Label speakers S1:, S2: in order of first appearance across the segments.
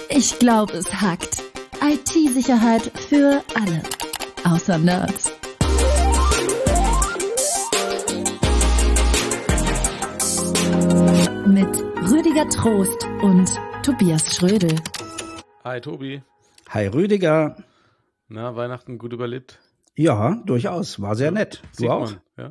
S1: Ich glaube, es hackt. IT-Sicherheit für alle. Außer Nerds. Mit Rüdiger Trost und Tobias Schrödel.
S2: Hi Tobi.
S3: Hi Rüdiger.
S2: Na, Weihnachten gut überlebt?
S3: Ja, durchaus. War sehr nett. Du
S2: Sieht
S3: auch?
S2: Man,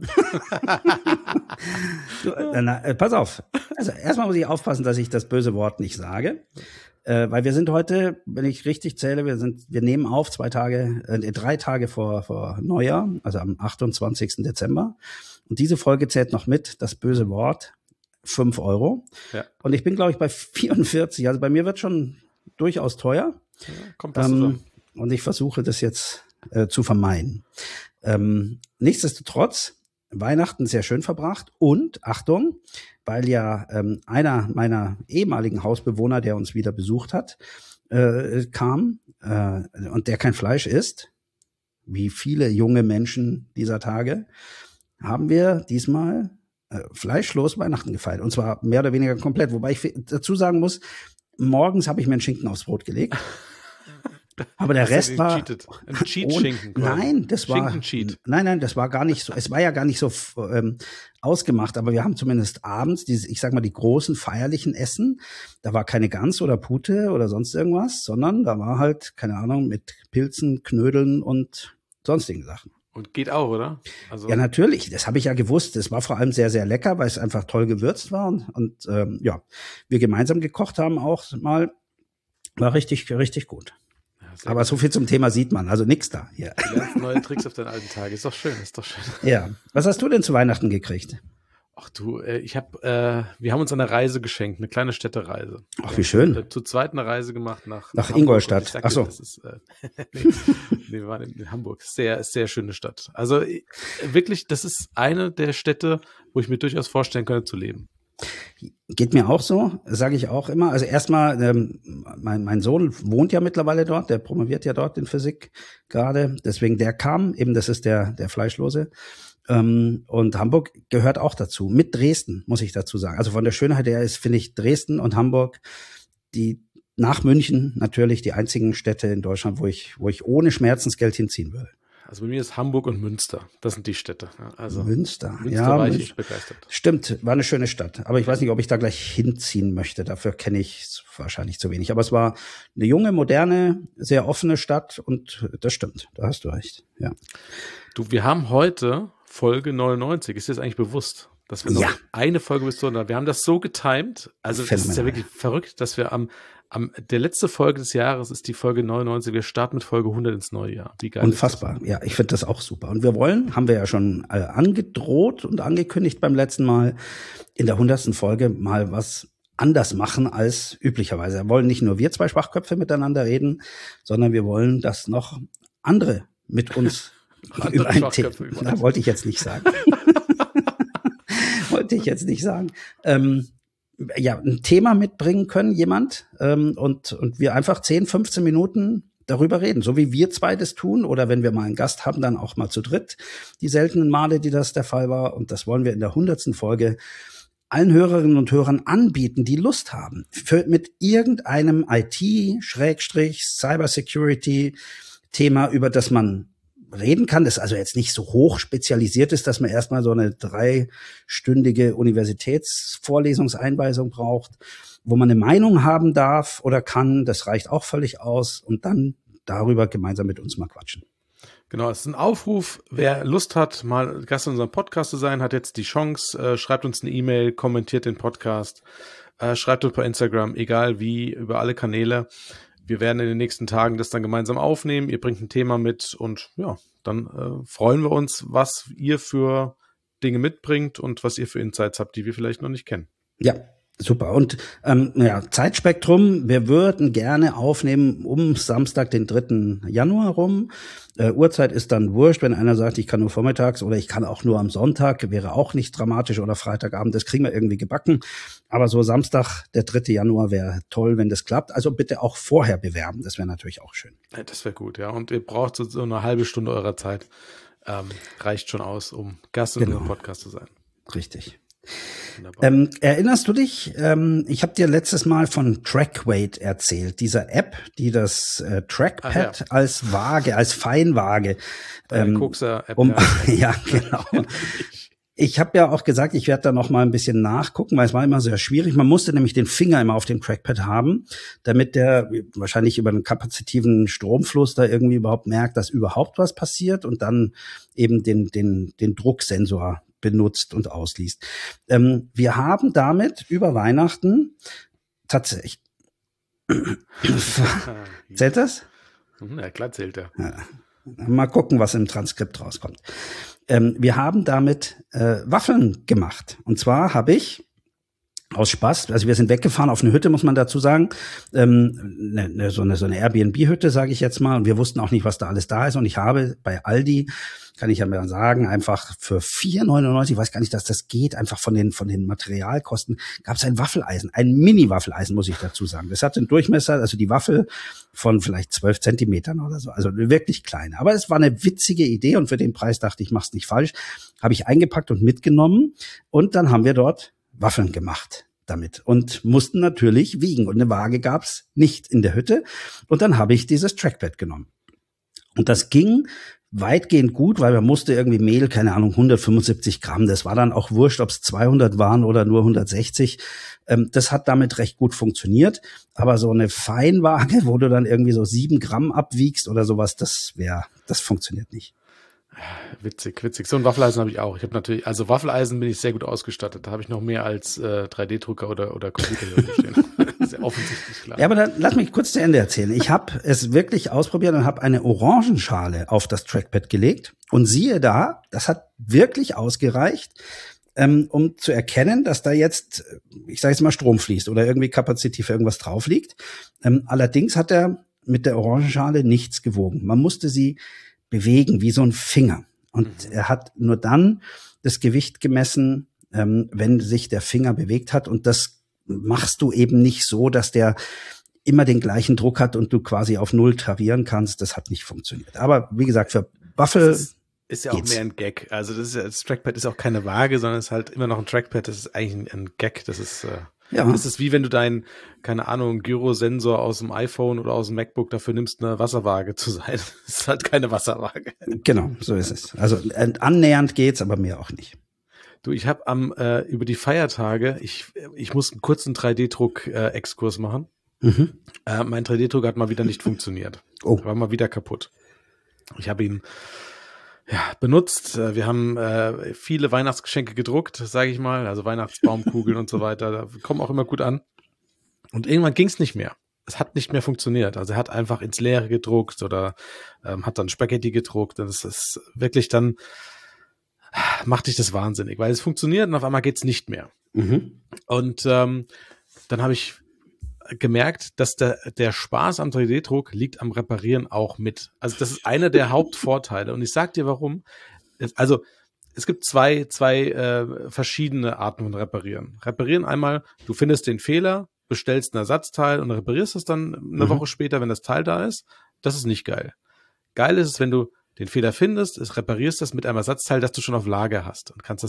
S2: ja.
S3: Pass auf. Also erstmal muss ich aufpassen, dass ich das böse Wort nicht sage. Weil wir sind heute, wenn ich richtig zähle, wir nehmen auf 3 Tage vor Neujahr, also am 28. Dezember. Und diese Folge zählt noch mit, das böse Wort, 5 Euro.
S2: Ja.
S3: Und ich bin, glaube ich, bei 44. Also bei mir wird schon durchaus teuer.
S2: Ja, kommt das zusammen.
S3: Und ich versuche das jetzt zu vermeiden. Nichtsdestotrotz, Weihnachten sehr schön verbracht und, Achtung, weil ja einer meiner ehemaligen Hausbewohner, der uns wieder besucht hat, kam und der kein Fleisch isst, wie viele junge Menschen dieser Tage, haben wir diesmal fleischlos Weihnachten gefeiert. Und zwar mehr oder weniger komplett. Wobei ich dazu sagen muss, morgens habe ich mir einen Schinken aufs Brot gelegt. Aber der Rest war
S2: ein Cheat-Schinken.
S3: Nein, das war
S2: Schinken-Cheat.
S3: Nein, das war gar nicht so. Es war ja gar nicht so ausgemacht. Aber wir haben zumindest abends ich sag mal die großen feierlichen Essen. Da war keine Gans oder Pute oder sonst irgendwas, sondern da war halt keine Ahnung mit Pilzen, Knödeln und sonstigen Sachen.
S2: Und geht auch, oder? Also
S3: ja, natürlich. Das habe ich ja gewusst. Es war vor allem sehr, sehr lecker, weil es einfach toll gewürzt war und ja, wir gemeinsam gekocht haben auch mal. War richtig, richtig gut. Aber gut. So viel zum Thema sieht man, also nix da hier.
S2: Du lernst neue Tricks auf deinen alten Tage, ist doch schön.
S3: Ja, was hast du denn zu Weihnachten gekriegt?
S2: Ach du, wir haben uns eine Reise geschenkt, eine kleine Städtereise.
S3: Ach, wie schön.
S2: Zu zweit eine Reise gemacht nach
S3: Ingolstadt. Ach so.
S2: Nee, wir waren in Hamburg. Sehr, sehr schöne Stadt. Also wirklich, das ist eine der Städte, wo ich mir durchaus vorstellen könnte zu leben.
S3: Geht mir auch so, sage ich auch immer. Also erstmal, mein Sohn wohnt ja mittlerweile dort, der promoviert ja dort in Physik gerade. Deswegen der kam, eben das ist der Fleischlose. Und Hamburg gehört auch dazu, mit Dresden, muss ich dazu sagen. Also von der Schönheit her ist, finde ich, Dresden und Hamburg, die nach München natürlich die einzigen Städte in Deutschland, wo ich ohne Schmerzensgeld hinziehen würde.
S2: Also bei mir ist Hamburg und Münster. Das sind die Städte. Also
S3: Münster
S2: ja, war ich begeistert.
S3: Stimmt, war eine schöne Stadt. Aber ich weiß nicht, ob ich da gleich hinziehen möchte. Dafür kenne ich wahrscheinlich zu wenig. Aber es war eine junge, moderne, sehr offene Stadt. Und das stimmt, da hast du recht. Ja.
S2: Du, wir haben heute Folge 99. Ist dir das eigentlich bewusst? Dass wir noch eine Folge bis zu 100. Wir haben das so getimed. Also es ist ja wirklich verrückt, dass wir der letzte Folge des Jahres ist die Folge 99. Wir starten mit Folge 100 ins neue Jahr. Wie geil
S3: Unfassbar. Ja, ich finde das auch super. Und haben wir ja schon angedroht und angekündigt beim letzten Mal, in der 100. Folge mal was anders machen als üblicherweise. Wir wollen nicht nur wir 2 Schwachköpfe miteinander reden, sondern wir wollen, dass noch andere mit uns über ein Thema. Wollte ich jetzt nicht sagen. Ein Thema mitbringen können, jemand, und wir einfach 10, 15 Minuten darüber reden, so wie wir 2 das tun, oder wenn wir mal einen Gast haben, dann auch mal zu dritt, die seltenen Male, die das der Fall war, und das wollen wir in der 100. Folge allen Hörerinnen und Hörern anbieten, die Lust haben, mit irgendeinem IT-Cybersecurity-Thema, über das man reden kann, das also jetzt nicht so hoch spezialisiert ist, dass man erstmal so eine 3-stündige Universitätsvorlesungseinweisung braucht, wo man eine Meinung haben darf oder kann, das reicht auch völlig aus, und dann darüber gemeinsam mit uns mal quatschen.
S2: Genau, es ist ein Aufruf, wer Lust hat, mal Gast in unserem Podcast zu sein, hat jetzt die Chance, schreibt uns eine E-Mail, kommentiert den Podcast, schreibt uns per Instagram, egal wie, über alle Kanäle. Wir werden in den nächsten Tagen das dann gemeinsam aufnehmen. Ihr bringt ein Thema mit und ja, dann freuen wir uns, was ihr für Dinge mitbringt und was ihr für Insights habt, die wir vielleicht noch nicht kennen.
S3: Ja, super. Und Zeitspektrum, wir würden gerne aufnehmen um Samstag, den 3. Januar rum. Uhrzeit ist dann wurscht, wenn einer sagt, ich kann nur vormittags oder ich kann auch nur am Sonntag, wäre auch nicht dramatisch, oder Freitagabend, das kriegen wir irgendwie gebacken. Aber so Samstag, der 3. Januar wäre toll, wenn das klappt. Also bitte auch vorher bewerben, das wäre natürlich auch schön.
S2: Ja, das wäre gut, ja. Und ihr braucht so eine halbe Stunde eurer Zeit. Reicht schon aus, um Gast in unserem Podcast zu sein.
S3: Richtig. Erinnerst du dich, ich habe dir letztes Mal von Trackweight erzählt, dieser App, die das Trackpad als Waage, als Feinwaage
S2: Kokser-App.
S3: Ja, genau. Ich habe ja auch gesagt, ich werde da noch mal ein bisschen nachgucken, weil es war immer sehr schwierig. Man musste nämlich den Finger immer auf dem Trackpad haben, damit der wahrscheinlich über einen kapazitiven Stromfluss da irgendwie überhaupt merkt, dass überhaupt was passiert und dann eben den Drucksensor benutzt und ausliest. Wir haben damit über Weihnachten tatsächlich zählt das?
S2: Ja, klar zählt er.
S3: Ja. Mal gucken, was im Transkript rauskommt. Wir haben damit Waffeln gemacht. Und zwar habe ich aus Spaß, also wir sind weggefahren auf eine Hütte, muss man dazu sagen, so eine Airbnb-Hütte, sage ich jetzt mal. Und wir wussten auch nicht, was da alles da ist. Und ich habe bei Aldi, kann ich ja mal sagen, einfach für 4,99, ich weiß gar nicht, dass das geht, einfach von den Materialkosten, gab es ein Waffeleisen, ein Mini-Waffeleisen, muss ich dazu sagen. Das hat einen Durchmesser, also die Waffel von vielleicht 12 Zentimetern oder so, also wirklich klein. Aber es war eine witzige Idee und für den Preis dachte ich, mach's nicht falsch. Habe ich eingepackt und mitgenommen und dann haben wir dort Waffeln gemacht damit und mussten natürlich wiegen. Und eine Waage gab's nicht in der Hütte. Und dann habe ich dieses Trackpad genommen. Und das ging weitgehend gut, weil man musste irgendwie Mehl, keine Ahnung, 175 Gramm. Das war dann auch wurscht, ob es 200 waren oder nur 160. Das hat damit recht gut funktioniert. Aber so eine Feinwaage, wo du dann irgendwie so 7 Gramm abwiegst oder sowas, das funktioniert nicht.
S2: Witzig. So ein Waffeleisen habe ich auch. Ich habe natürlich, also Waffeleisen bin ich sehr gut ausgestattet. Da habe ich noch mehr als 3D-Drucker oder Computer hier stehen. Das ist ja offensichtlich klar.
S3: Ja, aber dann lass mich kurz zu Ende erzählen. Ich habe es wirklich ausprobiert und habe eine Orangenschale auf das Trackpad gelegt. Und siehe da, das hat wirklich ausgereicht, um zu erkennen, dass da jetzt, ich sage jetzt mal, Strom fließt oder irgendwie kapazitiv irgendwas drauf liegt. Allerdings hat er mit der Orangenschale nichts gewogen. Man musste sie bewegen, wie so ein Finger. Und er hat nur dann das Gewicht gemessen, wenn sich der Finger bewegt hat. Und das machst du eben nicht so, dass der immer den gleichen Druck hat und du quasi auf Null tarieren kannst. Das hat nicht funktioniert. Aber wie gesagt, für Waffel
S2: ist ja auch mehr ein Gag. Also das Trackpad ist auch keine Waage, sondern es ist halt immer noch ein Trackpad. Das ist eigentlich ein Gag. Das ist das ist wie wenn du deinen, keine Ahnung, Gyrosensor aus dem iPhone oder aus dem MacBook dafür nimmst, eine Wasserwaage zu sein. Das ist halt keine Wasserwaage.
S3: Genau, so ist es. Also annähernd geht's, aber mehr auch nicht.
S2: Du, ich habe über die Feiertage, ich muss einen kurzen 3D-Druck-Exkurs machen. Mein 3D-Drucker hat mal wieder nicht funktioniert. War mal wieder kaputt. Ich habe ihn benutzt. Wir haben viele Weihnachtsgeschenke gedruckt, sage ich mal, also Weihnachtsbaumkugeln und so weiter. Da kommen auch immer gut an. Und irgendwann ging es nicht mehr. Es hat nicht mehr funktioniert. Also er hat einfach ins Leere gedruckt oder hat dann Spaghetti gedruckt. Und es ist wirklich dann, macht dich das wahnsinnig, weil es funktioniert und auf einmal geht's nicht mehr. Und dann habe ich gemerkt, dass der Spaß am 3D-Druck liegt am Reparieren auch mit. Also das ist einer der Hauptvorteile. Und ich sag dir warum. Also es gibt zwei verschiedene Arten von Reparieren. Reparieren einmal, du findest den Fehler, bestellst ein Ersatzteil und reparierst es dann eine Woche später, wenn das Teil da ist. Das ist nicht geil. Geil ist es, wenn du den Fehler findest, reparierst das mit einem Ersatzteil, das du schon auf Lager hast und kannst das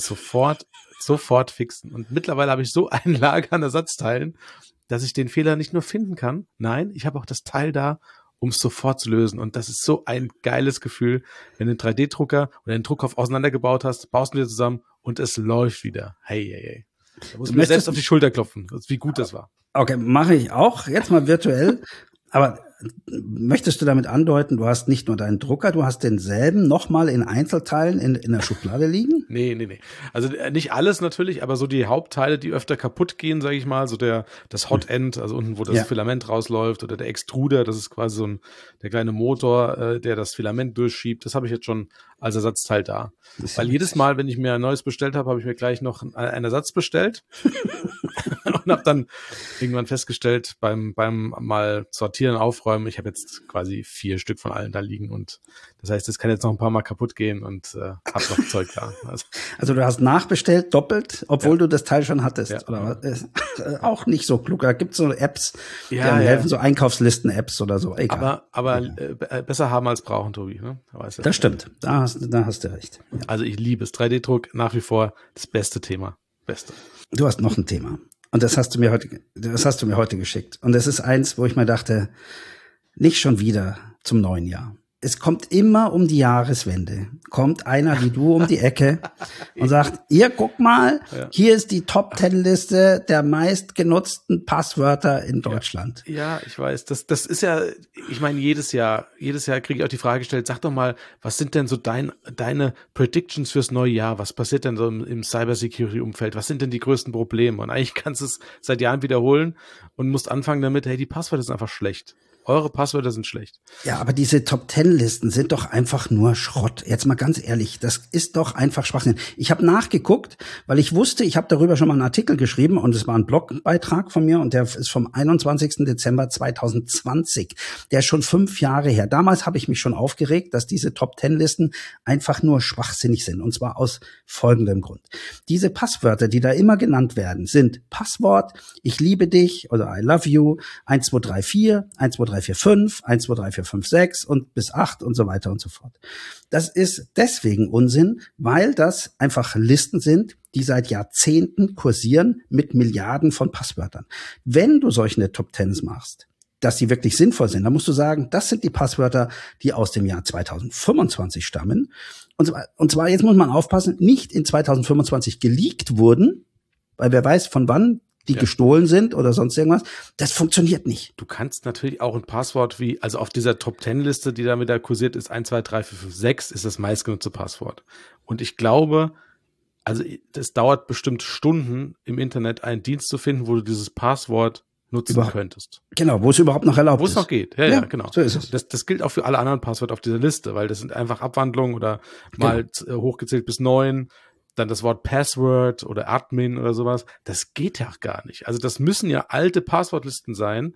S2: sofort fixen. Und mittlerweile habe ich so ein Lager an Ersatzteilen, dass ich den Fehler nicht nur finden kann, nein, ich habe auch das Teil da, um es sofort zu lösen. Und das ist so ein geiles Gefühl, wenn du einen 3D-Drucker oder einen Druckkopf auseinandergebaut hast, baust du wieder zusammen und es läuft wieder. Hey. Da muss ich mir selbst auf die Schulter klopfen, wie gut das war.
S3: Okay, mache ich auch, jetzt mal virtuell. Aber möchtest du damit andeuten, du hast nicht nur deinen Drucker, du hast denselben nochmal in Einzelteilen in der Schublade liegen?
S2: Nee. Also nicht alles natürlich, aber so die Hauptteile, die öfter kaputt gehen, sage ich mal, so das Hot End, also unten, wo das Filament rausläuft, oder der Extruder, das ist quasi so der kleine Motor, der das Filament durchschiebt, das habe ich jetzt schon als Ersatzteil da. Weil jedes Mal, wenn ich mir ein neues bestellt habe ich mir gleich noch einen Ersatz bestellt und habe dann irgendwann festgestellt, beim mal sortieren, aufräumen, ich habe jetzt quasi 4 Stück von allen da liegen und das heißt, das kann jetzt noch ein paar Mal kaputt gehen und habe noch Zeug da.
S3: Also du hast nachbestellt, doppelt, obwohl du das Teil schon hattest. Oder was? Auch nicht so klug. Da gibt's so Apps, die einem helfen, so Einkaufslisten-Apps oder so. Egal.
S2: Aber besser haben als brauchen, Tobi. Ne? Weißt du?
S3: Das stimmt. Da hast du recht. Ja.
S2: Also ich liebe es. 3D-Druck nach wie vor das beste Thema. Beste.
S3: Du hast noch ein Thema. Und das hast du mir heute geschickt. Und das ist eins, wo ich mir dachte, nicht schon wieder zum neuen Jahr. Es kommt immer um die Jahreswende, kommt einer wie du um die Ecke und sagt, hier, guck mal, hier ist die Top-10-Liste der meistgenutzten Passwörter in Deutschland.
S2: Ja, ich weiß. Das ist ja, ich meine, jedes Jahr kriege ich auch die Frage gestellt, sag doch mal, was sind denn so deine Predictions fürs neue Jahr? Was passiert denn so im Cybersecurity-Umfeld? Was sind denn die größten Probleme? Und eigentlich kannst du es seit Jahren wiederholen und musst anfangen damit, hey, die Passwörter sind einfach schlecht. Eure Passwörter sind schlecht.
S3: Ja, aber diese Top-10-Listen sind doch einfach nur Schrott. Jetzt mal ganz ehrlich, das ist doch einfach Schwachsinn. Ich habe nachgeguckt, weil ich wusste, ich habe darüber schon mal einen Artikel geschrieben und es war ein Blogbeitrag von mir und der ist vom 21. Dezember 2020. Der ist schon 5 Jahre her. Damals habe ich mich schon aufgeregt, dass diese Top-10-Listen einfach nur schwachsinnig sind. Und zwar aus folgendem Grund. Diese Passwörter, die da immer genannt werden, sind Passwort, ich liebe dich oder I love you, 1234, 1234.5, 1234556 und bis 8 und so weiter und so fort. Das ist deswegen Unsinn, weil das einfach Listen sind, die seit Jahrzehnten kursieren mit Milliarden von Passwörtern. Wenn du solche Top Tens machst, dass die wirklich sinnvoll sind, dann musst du sagen, das sind die Passwörter, die aus dem Jahr 2025 stammen. Und zwar, jetzt muss man aufpassen, nicht in 2025 geleakt wurden, weil wer weiß, von wann die gestohlen sind oder sonst irgendwas. Das funktioniert nicht.
S2: Du kannst natürlich auch ein Passwort also auf dieser Top-10-Liste, die da wieder kursiert ist, 123456 ist das meistgenutzte Passwort. Und ich glaube, also das dauert bestimmt Stunden im Internet, einen Dienst zu finden, wo du dieses Passwort nutzen könntest.
S3: Genau, wo es überhaupt noch erlaubt ist.
S2: Wo es noch geht, ja, genau.
S3: So ist es.
S2: Das gilt auch für alle anderen Passwörter auf dieser Liste, weil das sind einfach Abwandlungen oder mal hochgezählt bis 9. Dann das Wort Password oder Admin oder sowas, das geht ja gar nicht. Also das müssen ja alte Passwortlisten sein,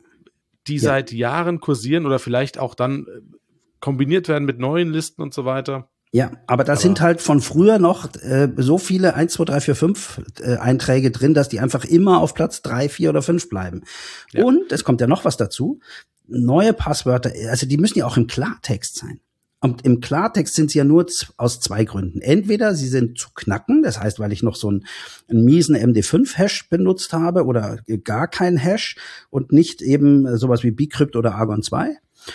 S2: die seit Jahren kursieren oder vielleicht auch dann kombiniert werden mit neuen Listen und so weiter.
S3: Ja, aber da sind halt von früher noch so viele 1, 2, 3, 4, 5 Einträge drin, dass die einfach immer auf Platz 3, 4 oder 5 bleiben. Ja. Und es kommt ja noch was dazu, neue Passwörter, also die müssen ja auch im Klartext sein. Und im Klartext sind sie ja nur aus 2 Gründen. Entweder sie sind zu knacken, das heißt, weil ich noch so einen miesen MD5-Hash benutzt habe oder gar keinen Hash und nicht eben sowas wie Bcrypt oder Argon 2.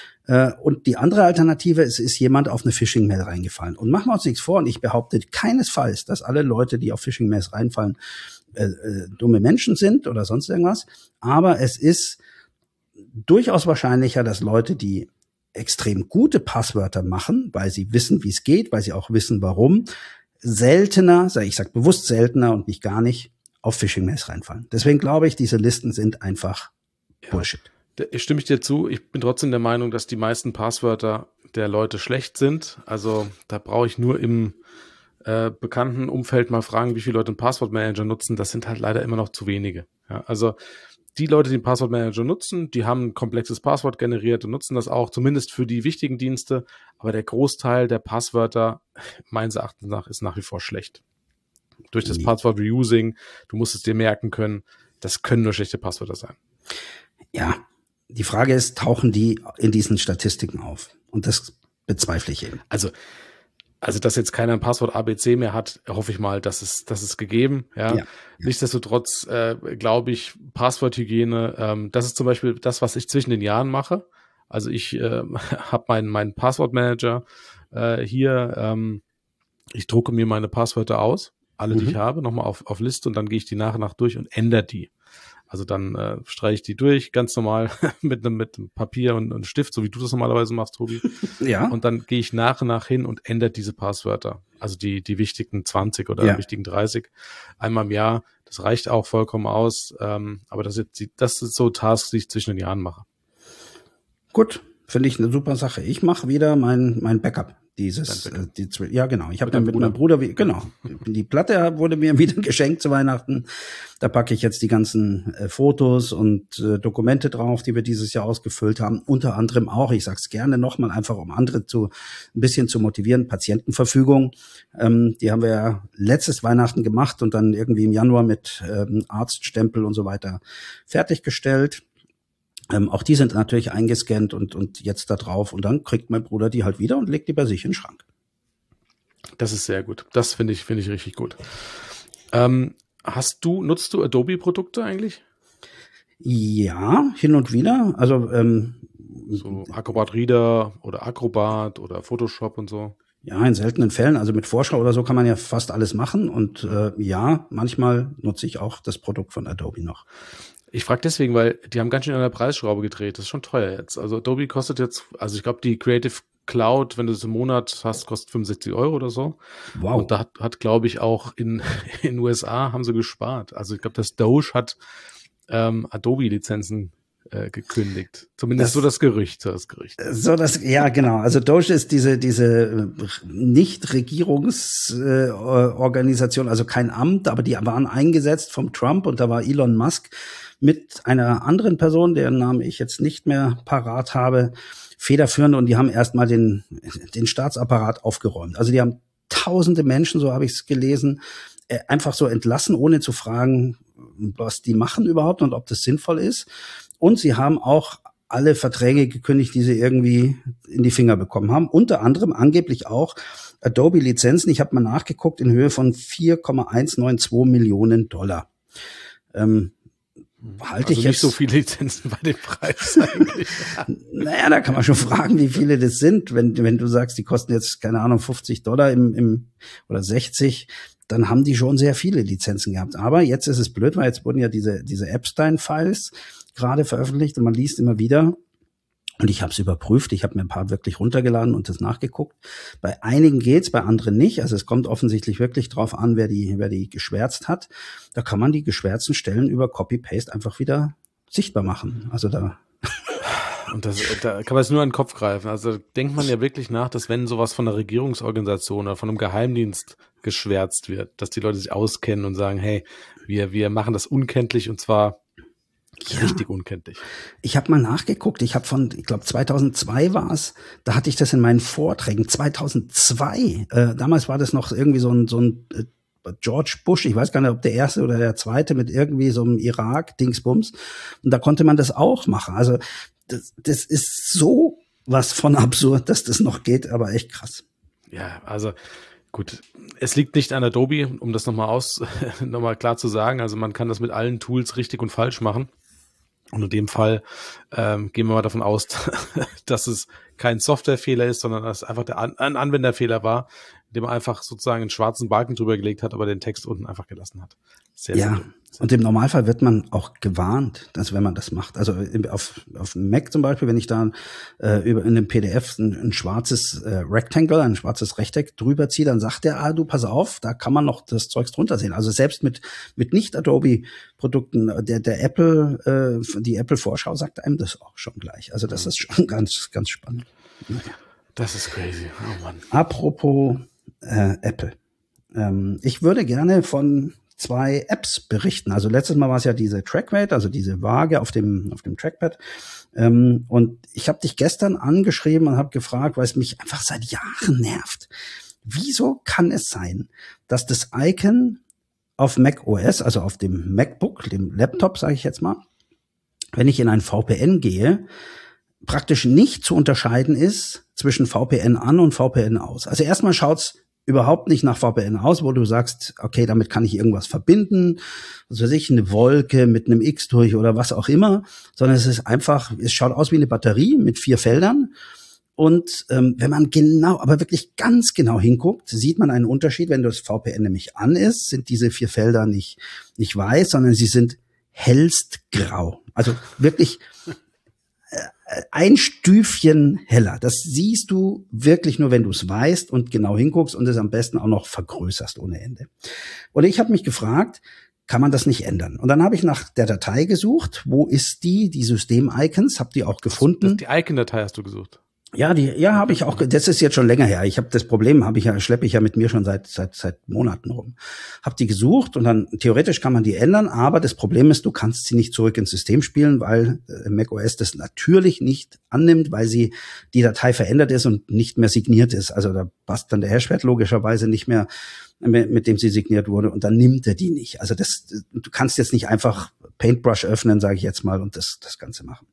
S3: Und die andere Alternative, es ist jemand auf eine Phishing-Mail reingefallen. Und machen wir uns nichts vor, und ich behaupte keinesfalls, dass alle Leute, die auf Phishing-Mails reinfallen, dumme Menschen sind oder sonst irgendwas. Aber es ist durchaus wahrscheinlicher, dass Leute, die extrem gute Passwörter machen, weil sie wissen, wie es geht, weil sie auch wissen, warum, seltener, ich sag bewusst seltener und nicht gar nicht, auf Phishing-Mails reinfallen. Deswegen glaube ich, diese Listen sind einfach Bullshit.
S2: Stimme ich dir zu. Ich bin trotzdem der Meinung, dass die meisten Passwörter der Leute schlecht sind. Also da brauche ich nur im bekannten Umfeld mal fragen, wie viele Leute einen Passwortmanager nutzen. Das sind halt leider immer noch zu wenige. Ja, also die Leute, die einen Passwortmanager nutzen, die haben ein komplexes Passwort generiert und nutzen das auch, zumindest für die wichtigen Dienste. Aber der Großteil der Passwörter, meines Erachtens nach, ist nach wie vor schlecht. Durch das Passwort-Reusing, du musst es dir merken können, das können nur schlechte Passwörter sein.
S3: Ja, die Frage ist, tauchen die in diesen Statistiken auf? Und das bezweifle ich eben.
S2: Also, dass jetzt keiner ein Passwort ABC mehr hat, hoffe ich mal, dass es gegeben. Ja. Nichtsdestotrotz glaube ich, Passworthygiene, das ist zum Beispiel das, was ich zwischen den Jahren mache. Also ich habe meinen Passwortmanager hier, ich drucke mir meine Passwörter aus, alle, die ich habe, nochmal auf Liste, und dann gehe ich die nach und nach durch und ändere die. Also dann streiche ich die durch, ganz normal mit einem Papier und einem Stift, so wie du das normalerweise machst, Tobi.
S3: Ja.
S2: Und dann gehe ich nach und nach hin und ändere diese Passwörter. Also die wichtigen 20 oder wichtigen 30 einmal im Jahr. Das reicht auch vollkommen aus. Aber das ist so Tasks, die ich zwischen den Jahren mache.
S3: Gut, finde ich eine super Sache. Ich mache wieder mein Backup. Ja, genau. Ich habe dann mit meinem Bruder, die Platte wurde mir wieder geschenkt zu Weihnachten. Da packe ich jetzt die ganzen Fotos und Dokumente drauf, die wir dieses Jahr ausgefüllt haben. Unter anderem auch, ich sag's gerne nochmal, einfach um andere ein bisschen zu motivieren, Patientenverfügung. Die haben wir ja letztes Weihnachten gemacht und dann irgendwie im Januar mit Arztstempel und so weiter fertiggestellt. Auch die sind natürlich eingescannt und jetzt da drauf, und dann kriegt mein Bruder die halt wieder und legt die bei sich in den Schrank.
S2: Das ist sehr gut. Das finde ich richtig gut. Nutzt du Adobe-Produkte eigentlich?
S3: Ja, hin und wieder. Also
S2: so Acrobat Reader oder Acrobat oder Photoshop und so?
S3: Ja, in seltenen Fällen. Also mit Vorschau oder so kann man ja fast alles machen. Und ja, manchmal nutze ich auch das Produkt von Adobe noch.
S2: Ich frage deswegen, weil die haben ganz schön an der Preisschraube gedreht. Das ist schon teuer jetzt. Also Adobe kostet jetzt, also ich glaube, die Creative Cloud, wenn du es im Monat hast, kostet 65 € oder so.
S3: Wow.
S2: Und da hat glaube ich, auch in USA haben sie gespart. Also ich glaube, das Doge hat Adobe-Lizenzen gekündigt. Zumindest so das Gerücht.
S3: Ja, genau. Also Doge ist diese Nicht-Regierungsorganisation, also kein Amt, aber die waren eingesetzt vom Trump und da war Elon Musk mit einer anderen Person, deren Namen ich jetzt nicht mehr parat habe, federführend, und die haben erstmal den Staatsapparat aufgeräumt. Also die haben tausende Menschen, so habe ich es gelesen, einfach so entlassen, ohne zu fragen, was die machen überhaupt und ob das sinnvoll ist. Und sie haben auch alle Verträge gekündigt, die sie irgendwie in die Finger bekommen haben. Unter anderem angeblich auch Adobe-Lizenzen. Ich habe mal nachgeguckt, in Höhe von $4,192 Millionen.
S2: Halte ich jetzt nicht so viele Lizenzen bei dem Preis eigentlich.
S3: Naja, da kann man schon fragen, wie viele das sind. Wenn du sagst, die kosten jetzt, keine Ahnung, $50 im oder 60, dann haben die schon sehr viele Lizenzen gehabt. Aber jetzt ist es blöd, weil jetzt wurden ja diese Epstein-Files gerade veröffentlicht und man liest immer wieder. Und ich habe es überprüft, ich habe mir ein paar wirklich runtergeladen und das nachgeguckt. Bei einigen geht's, bei anderen nicht. Also es kommt offensichtlich wirklich drauf an, wer die geschwärzt hat. Da kann man die geschwärzten Stellen über Copy-Paste einfach wieder sichtbar machen. Also da
S2: und da kann man es nur an den Kopf greifen. Also denkt man ja wirklich nach, dass wenn sowas von einer Regierungsorganisation oder von einem Geheimdienst geschwärzt wird, dass die Leute sich auskennen und sagen, hey, wir machen das unkenntlich und zwar richtig unkenntlich.
S3: Ich habe mal nachgeguckt, ich glaube 2002 war es, da hatte ich das in meinen Vorträgen, 2002, damals war das noch irgendwie so ein George Bush, ich weiß gar nicht, ob der erste oder der zweite, mit irgendwie so einem Irak-Dingsbums, und da konnte man das auch machen. Also das ist so was von absurd, dass das noch geht, aber echt krass.
S2: Ja, also gut, es liegt nicht an Adobe, um das nochmal klar zu sagen. Also man kann das mit allen Tools richtig und falsch machen. Und in dem Fall gehen wir mal davon aus, dass es kein Softwarefehler ist, sondern dass es einfach ein Anwenderfehler war, indem man einfach sozusagen einen schwarzen Balken drüber gelegt hat, aber den Text unten einfach gelassen hat. Sehr,
S3: ja, sehr und im Normalfall wird man auch gewarnt, dass wenn man das macht. Also auf Mac zum Beispiel, wenn ich da in einem PDF ein schwarzes Rectangle, ein schwarzes Rechteck drüber ziehe, dann sagt der, du pass auf, da kann man noch das Zeugs drunter sehen. Also selbst mit Nicht-Adobe-Produkten, der Apple, die Apple-Vorschau sagt einem das auch schon gleich. Also das ist schon ganz, ganz spannend.
S2: Naja. Das ist crazy. Oh Mann.
S3: Apropos Apple. Ich würde gerne von 2 Apps berichten. Also letztes Mal war es ja diese Trackweight, also diese Waage auf dem Trackpad. Und ich habe dich gestern angeschrieben und habe gefragt, weil es mich einfach seit Jahren nervt. Wieso kann es sein, dass das Icon auf Mac OS, also auf dem MacBook, dem Laptop, sage ich jetzt mal, wenn ich in ein VPN gehe, praktisch nicht zu unterscheiden ist zwischen VPN an und VPN aus. Also erstmal schaut's überhaupt nicht nach VPN aus, wo du sagst, okay, damit kann ich irgendwas verbinden, was weiß ich, eine Wolke mit einem X durch oder was auch immer, sondern es ist einfach, es schaut aus wie eine Batterie mit 4 Feldern. Und wenn man genau, aber wirklich ganz genau hinguckt, sieht man einen Unterschied. Wenn das VPN nämlich an ist, sind diese 4 Felder nicht weiß, sondern sie sind hellst grau. Also wirklich ein Stüfchen heller. Das siehst du wirklich nur, wenn du es weißt und genau hinguckst und es am besten auch noch vergrößerst ohne Ende. Und ich habe mich gefragt, kann man das nicht ändern? Und dann habe ich nach der Datei gesucht. Wo ist die System-Icons? Habe die auch gefunden.
S2: Die Icon-Datei hast du gesucht?
S3: Ja, habe ich auch. Das ist jetzt schon länger her. Ich habe das Problem, schleppe ich ja mit mir schon seit Monaten rum. Hab die gesucht und dann theoretisch kann man die ändern, aber das Problem ist, du kannst sie nicht zurück ins System spielen, weil macOS das natürlich nicht annimmt, weil die Datei verändert ist und nicht mehr signiert ist. Also da passt dann der Hashwert logischerweise nicht mehr, mit dem sie signiert wurde, und dann nimmt er die nicht. Also du kannst jetzt nicht einfach Paintbrush öffnen, sage ich jetzt mal, und das Ganze machen.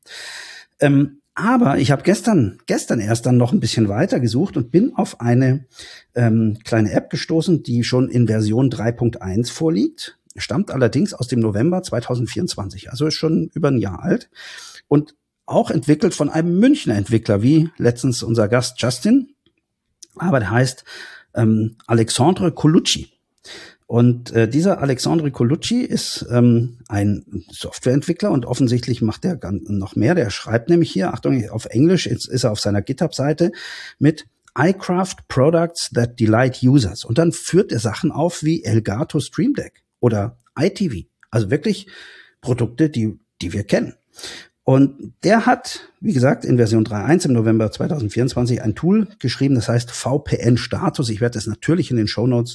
S3: Aber ich habe gestern erst dann noch ein bisschen weiter gesucht und bin auf eine kleine App gestoßen, die schon in Version 3.1 vorliegt. stammt allerdings aus dem November 2024, also ist schon über ein Jahr alt und auch entwickelt von einem Münchner Entwickler, wie letztens unser Gast Justin, aber der heißt Alexandre Colucci. Und dieser Alexandre Colucci ist ein Softwareentwickler und offensichtlich macht er noch mehr. Der schreibt nämlich hier, Achtung, auf Englisch, jetzt ist er auf seiner GitHub-Seite mit I craft products that delight users. Und dann führt er Sachen auf wie Elgato Stream Deck oder iTV. Also wirklich Produkte, die wir kennen. Und der hat, wie gesagt, in Version 3.1 im November 2024 ein Tool geschrieben, das heißt VPN-Status. Ich werde das natürlich in den Shownotes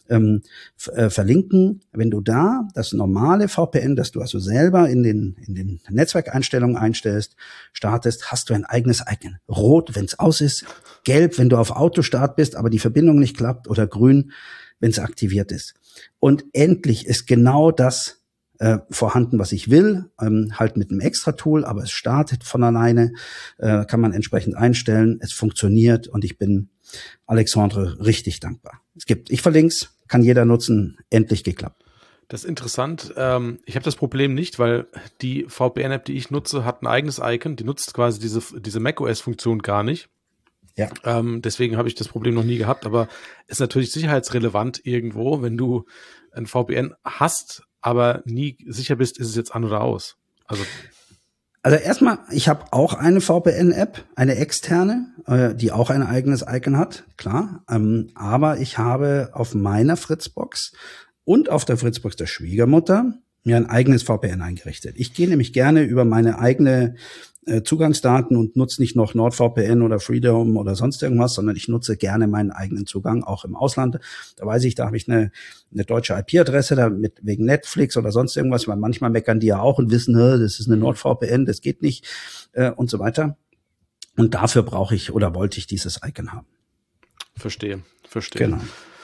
S3: verlinken. Wenn du da das normale VPN, das du also selber in den Netzwerkeinstellungen einstellst, startest, hast du ein eigenes Icon. Rot, wenn es aus ist, gelb, wenn du auf Autostart bist, aber die Verbindung nicht klappt, oder grün, wenn es aktiviert ist. Und endlich ist genau das vorhanden, was ich will, halt mit einem Extra-Tool, aber es startet von alleine, kann man entsprechend einstellen, es funktioniert und ich bin Alexandre richtig dankbar. Ich verlink's, kann jeder nutzen, endlich geklappt.
S2: Das ist interessant. Ich habe das Problem nicht, weil die VPN-App, die ich nutze, hat ein eigenes Icon, die nutzt quasi diese macOS-Funktion gar nicht.
S3: Ja.
S2: Deswegen habe ich das Problem noch nie gehabt, aber ist natürlich sicherheitsrelevant irgendwo, wenn du ein VPN hast, aber nie sicher bist, ist es jetzt an oder aus. Also
S3: erstmal, ich habe auch eine VPN-App, eine externe, die auch ein eigenes Icon hat, klar. Aber ich habe auf meiner Fritzbox und auf der Fritzbox der Schwiegermutter mir ein eigenes VPN eingerichtet. Ich gehe nämlich gerne über meine eigene Zugangsdaten und nutze nicht noch NordVPN oder Freedom oder sonst irgendwas, sondern ich nutze gerne meinen eigenen Zugang, auch im Ausland. Da weiß ich, da habe ich eine deutsche IP-Adresse, wegen Netflix oder sonst irgendwas, weil manchmal meckern die ja auch und wissen, das ist eine NordVPN, das geht nicht und so weiter. Und dafür wollte ich dieses Icon haben.
S2: Verstehe.
S3: Genau.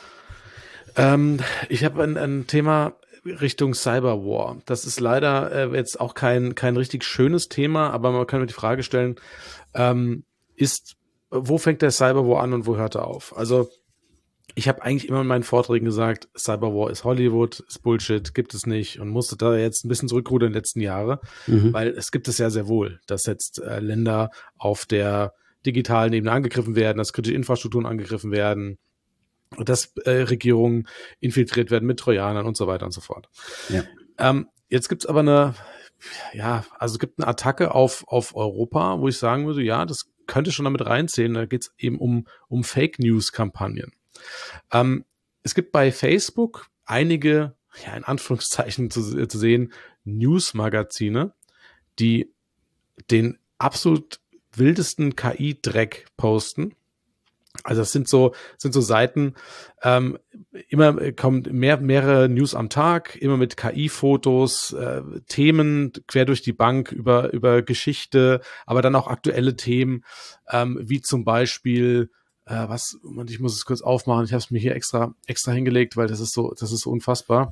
S2: Ich habe ein Thema Richtung Cyberwar. Das ist leider jetzt auch kein richtig schönes Thema, aber man kann mir die Frage stellen, wo fängt der Cyberwar an und wo hört er auf? Also ich habe eigentlich immer in meinen Vorträgen gesagt, Cyberwar ist Hollywood, ist Bullshit, gibt es nicht, und musste da jetzt ein bisschen zurückrudern in den letzten Jahren, weil es gibt es ja sehr wohl, dass jetzt Länder auf der digitalen Ebene angegriffen werden, dass kritische Infrastrukturen angegriffen werden, dass Regierungen infiltriert werden mit Trojanern und so weiter und so fort. Ja. Jetzt gibt's aber es gibt eine Attacke auf Europa, wo ich sagen würde, ja, das könnte schon damit reinzählen. Da geht's eben um Fake-News-Kampagnen. Es gibt bei Facebook einige, in Anführungszeichen zu sehen, News-Magazine, die den absolut wildesten KI-Dreck posten. Also das sind so Seiten, immer kommen mehrere News am Tag, immer mit KI-Fotos, Themen quer durch die Bank über Geschichte, aber dann auch aktuelle Themen, wie zum Beispiel, ich muss es kurz aufmachen, ich habe es mir hier extra hingelegt, weil das ist so unfassbar.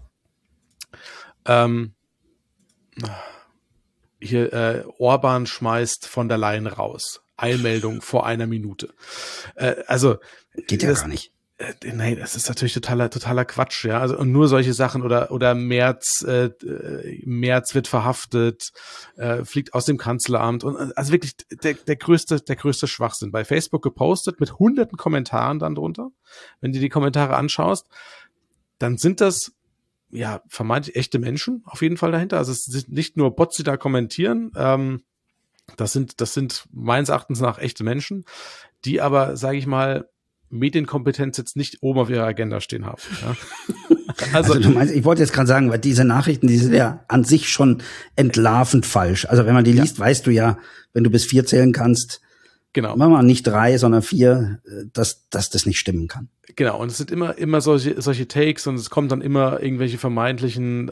S2: Orban schmeißt von der Leyen raus. Eilmeldung vor 1 Minute.
S3: Geht ja gar nicht.
S2: Nein, das ist natürlich totaler Quatsch, ja. Also und nur solche Sachen oder Merz wird verhaftet, fliegt aus dem Kanzleramt und also wirklich der größte Schwachsinn. Bei Facebook gepostet mit hunderten Kommentaren dann drunter. Wenn du die Kommentare anschaust, dann sind das vermeintlich echte Menschen auf jeden Fall dahinter. Also es sind nicht nur Bots, die da kommentieren. Das sind meines Erachtens nach echte Menschen, die aber, sage ich mal, Medienkompetenz jetzt nicht oben auf ihrer Agenda stehen haben. Ja?
S3: Also du meinst, ich wollte jetzt gerade sagen, weil diese Nachrichten, die sind ja an sich schon entlarvend falsch. Also wenn man die liest, weißt du ja, wenn du bis 4 zählen kannst, genau, mach mal nicht 3, sondern 4, dass das nicht stimmen kann.
S2: Genau, und es sind immer solche Takes und es kommen dann immer irgendwelche vermeintlichen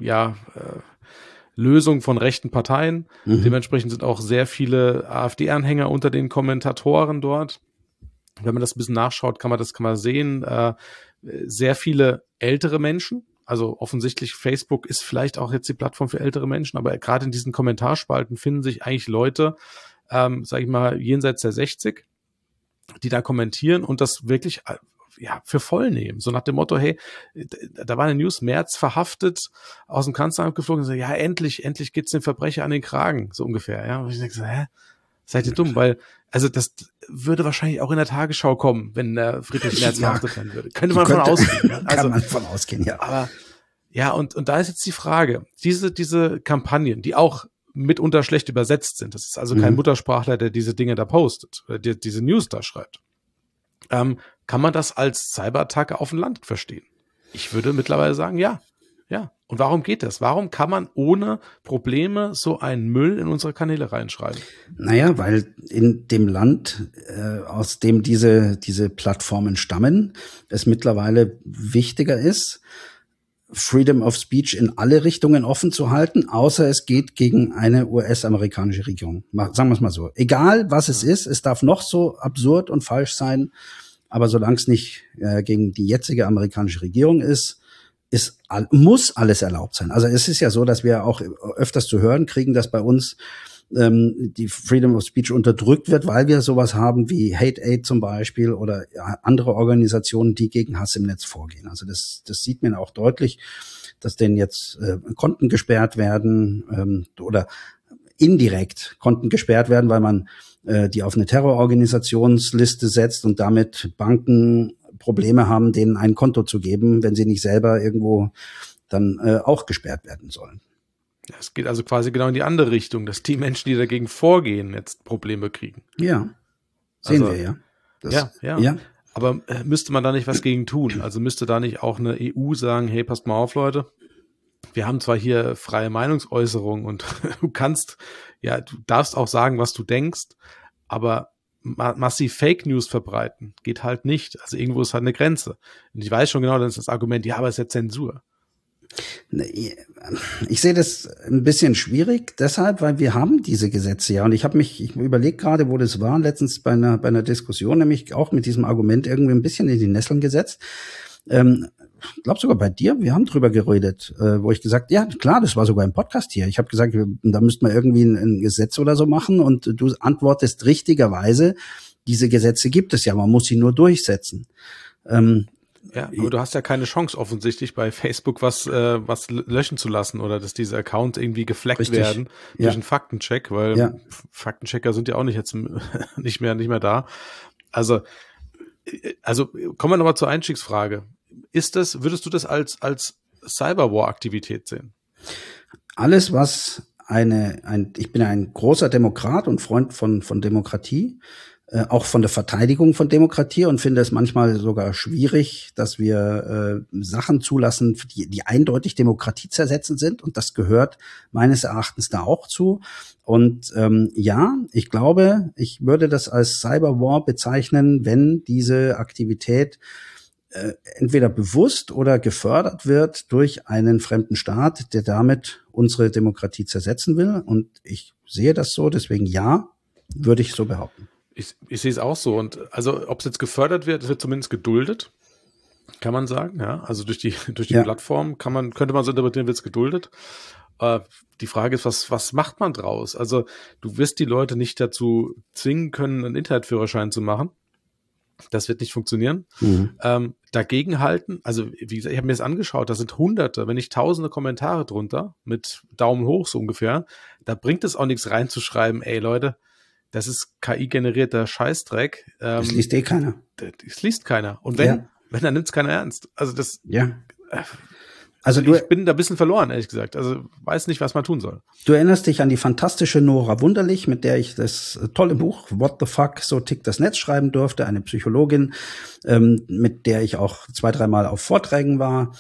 S2: Lösung von rechten Parteien. Dementsprechend sind auch sehr viele AfD-Anhänger unter den Kommentatoren dort. Wenn man das ein bisschen nachschaut, kann man sehen. Sehr viele ältere Menschen. Also offensichtlich Facebook ist vielleicht auch jetzt die Plattform für ältere Menschen, aber gerade in diesen Kommentarspalten finden sich eigentlich Leute, sage ich mal, jenseits der 60, die da kommentieren und das wirklich für voll nehmen. So nach dem Motto, hey, da war eine News, Merz verhaftet, aus dem Kanzleramt geflogen, so, ja, endlich geht's dem Verbrecher an den Kragen, so ungefähr, ja. Und ich denke so, seid ihr dumm, weil, also das würde wahrscheinlich auch in der Tagesschau kommen, wenn der Friedrich Merz verhaftet werden würde. Könnte man von ausgehen. Also,
S3: kann man von ausgehen, ja.
S2: Aber, ja, und da ist jetzt die Frage, diese Kampagnen, die auch mitunter schlecht übersetzt sind, das ist also kein Muttersprachler, der diese Dinge da postet, oder der diese News da schreibt, kann man das als Cyberattacke auf ein Land verstehen? Ich würde mittlerweile sagen, ja. Und warum geht das? Warum kann man ohne Probleme so einen Müll in unsere Kanäle reinschreiben?
S3: Naja, weil in dem Land, aus dem diese Plattformen stammen, es mittlerweile wichtiger ist, Freedom of Speech in alle Richtungen offen zu halten, außer es geht gegen eine US-amerikanische Regierung. Sagen wir es mal so. Egal, was es ist, es darf noch so absurd und falsch sein, aber solange es nicht gegen die jetzige amerikanische Regierung ist, muss alles erlaubt sein. Also es ist ja so, dass wir auch öfters zu hören kriegen, dass bei uns die Freedom of Speech unterdrückt wird, weil wir sowas haben wie Hate Aid zum Beispiel oder andere Organisationen, die gegen Hass im Netz vorgehen. Also das sieht man auch deutlich, dass denen jetzt Konten gesperrt werden oder indirekt Konten gesperrt werden, weil man die auf eine Terrororganisationsliste setzt und damit Banken Probleme haben, denen ein Konto zu geben, wenn sie nicht selber irgendwo dann auch gesperrt werden sollen.
S2: Es geht also quasi genau in die andere Richtung, dass die Menschen, die dagegen vorgehen, jetzt Probleme kriegen.
S3: Ja, sehen wir ja.
S2: Ja. Aber müsste man da nicht was gegen tun? Also müsste da nicht auch eine EU sagen, hey, passt mal auf, Leute, wir haben zwar hier freie Meinungsäußerung und du darfst auch sagen, was du denkst, aber massiv Fake News verbreiten geht halt nicht. Also irgendwo ist halt eine Grenze. Und ich weiß schon genau, dann ist das Argument, ja, aber es ist ja Zensur.
S3: Ich sehe das ein bisschen schwierig, deshalb, weil wir haben diese Gesetze ja. Und ich überlege gerade, wo das war, letztens bei einer Diskussion, nämlich auch mit diesem Argument irgendwie ein bisschen in die Nesseln gesetzt. Ich glaube sogar bei dir, wir haben drüber geredet, wo ich gesagt, ja klar, das war sogar im Podcast hier. Ich habe gesagt, da müsste man irgendwie ein Gesetz oder so machen und du antwortest richtigerweise, diese Gesetze gibt es ja, man muss sie nur durchsetzen.
S2: Ja, aber du hast ja keine Chance offensichtlich bei Facebook was löschen zu lassen oder dass diese Accounts irgendwie gefleckt werden durch einen Faktencheck, weil Faktenchecker sind ja auch nicht jetzt nicht mehr da. Also kommen wir nochmal zur Einstiegsfrage. Würdest du das als Cyberwar-Aktivität sehen?
S3: Alles, was ich bin ein großer Demokrat und Freund von Demokratie, auch von der Verteidigung von Demokratie und finde es manchmal sogar schwierig, dass wir Sachen zulassen, die eindeutig demokratiezersetzend sind, und das gehört meines Erachtens da auch zu. Und ich glaube, ich würde das als Cyberwar bezeichnen, wenn diese Aktivität entweder bewusst oder gefördert wird durch einen fremden Staat, der damit unsere Demokratie zersetzen will. Und ich sehe das so, deswegen würde ich so behaupten.
S2: Ich sehe es auch so. Und also ob es jetzt gefördert wird, es wird zumindest geduldet, kann man sagen. Ja, also durch die Plattform könnte man so interpretieren, wird es geduldet. Die Frage ist, was macht man draus? Also du wirst die Leute nicht dazu zwingen können, einen Internetführerschein zu machen. Das wird nicht funktionieren. Dagegen halten, also wie gesagt, ich habe mir das angeschaut, da sind Hunderte, wenn nicht Tausende Kommentare drunter, mit Daumen hoch so ungefähr. Da bringt es auch nichts reinzuschreiben, ey Leute, das ist KI-generierter Scheißdreck.
S3: Das liest keiner.
S2: Das liest keiner. Und wenn, dann nimmt es keiner ernst. Also das...
S3: Ja.
S2: Also ich bin da ein bisschen verloren, ehrlich gesagt. Also weiß nicht, was man tun soll.
S3: Du erinnerst dich an die fantastische Nora Wunderlich, mit der ich das tolle Buch What the Fuck, so tickt das Netz schreiben durfte, eine Psychologin, mit der ich auch 2-3 Mal auf Vorträgen war.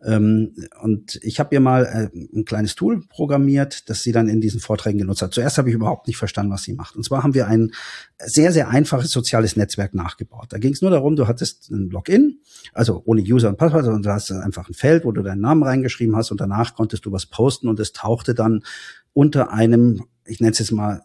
S3: Und ich habe ihr mal ein kleines Tool programmiert, das sie dann in diesen Vorträgen genutzt hat. Zuerst habe ich überhaupt nicht verstanden, was sie macht. Und zwar haben wir ein sehr, sehr einfaches soziales Netzwerk nachgebaut. Da ging es nur darum, du hattest ein Login, also ohne User und Passwort, sondern du hast einfach ein Feld, wo du deinen Namen reingeschrieben hast, und danach konntest du was posten und es tauchte dann unter einem, ich nenne es jetzt mal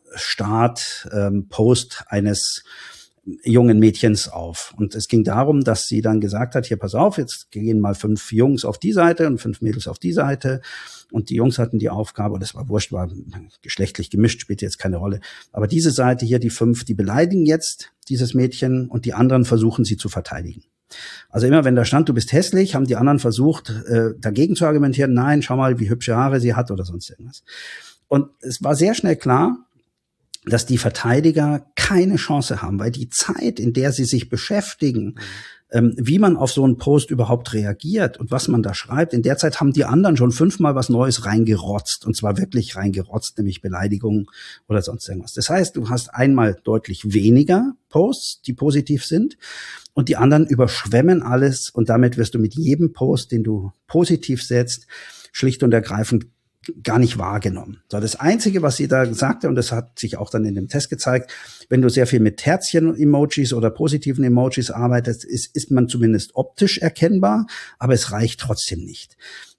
S3: Post eines jungen Mädchens auf. Und es ging darum, dass sie dann gesagt hat, hier pass auf, jetzt gehen mal 5 Jungs auf die Seite und 5 Mädels auf die Seite. Und die Jungs hatten die Aufgabe, und das war wurscht, war geschlechtlich gemischt, spielte jetzt keine Rolle. Aber diese Seite hier, die 5, die beleidigen jetzt dieses Mädchen und die anderen versuchen sie zu verteidigen. Also immer wenn da stand, du bist hässlich, haben die anderen versucht, dagegen zu argumentieren, nein, schau mal, wie hübsche Haare sie hat oder sonst irgendwas. Und es war sehr schnell klar, dass die Verteidiger keine Chance haben, weil die Zeit, in der sie sich beschäftigen, wie man auf so einen Post überhaupt reagiert und was man da schreibt, in der Zeit haben die anderen schon 5-mal was Neues reingerotzt, und zwar wirklich reingerotzt, nämlich Beleidigungen oder sonst irgendwas. Das heißt, du hast einmal deutlich weniger Posts, die positiv sind, und die anderen überschwemmen alles, und damit wirst du mit jedem Post, den du positiv setzt, schlicht und ergreifend gar nicht wahrgenommen. So, das Einzige, was sie da sagte, und das hat sich auch dann in dem Test gezeigt, wenn du sehr viel mit Herzchen-Emojis oder positiven Emojis arbeitest, ist man zumindest optisch erkennbar, aber es reicht trotzdem nicht.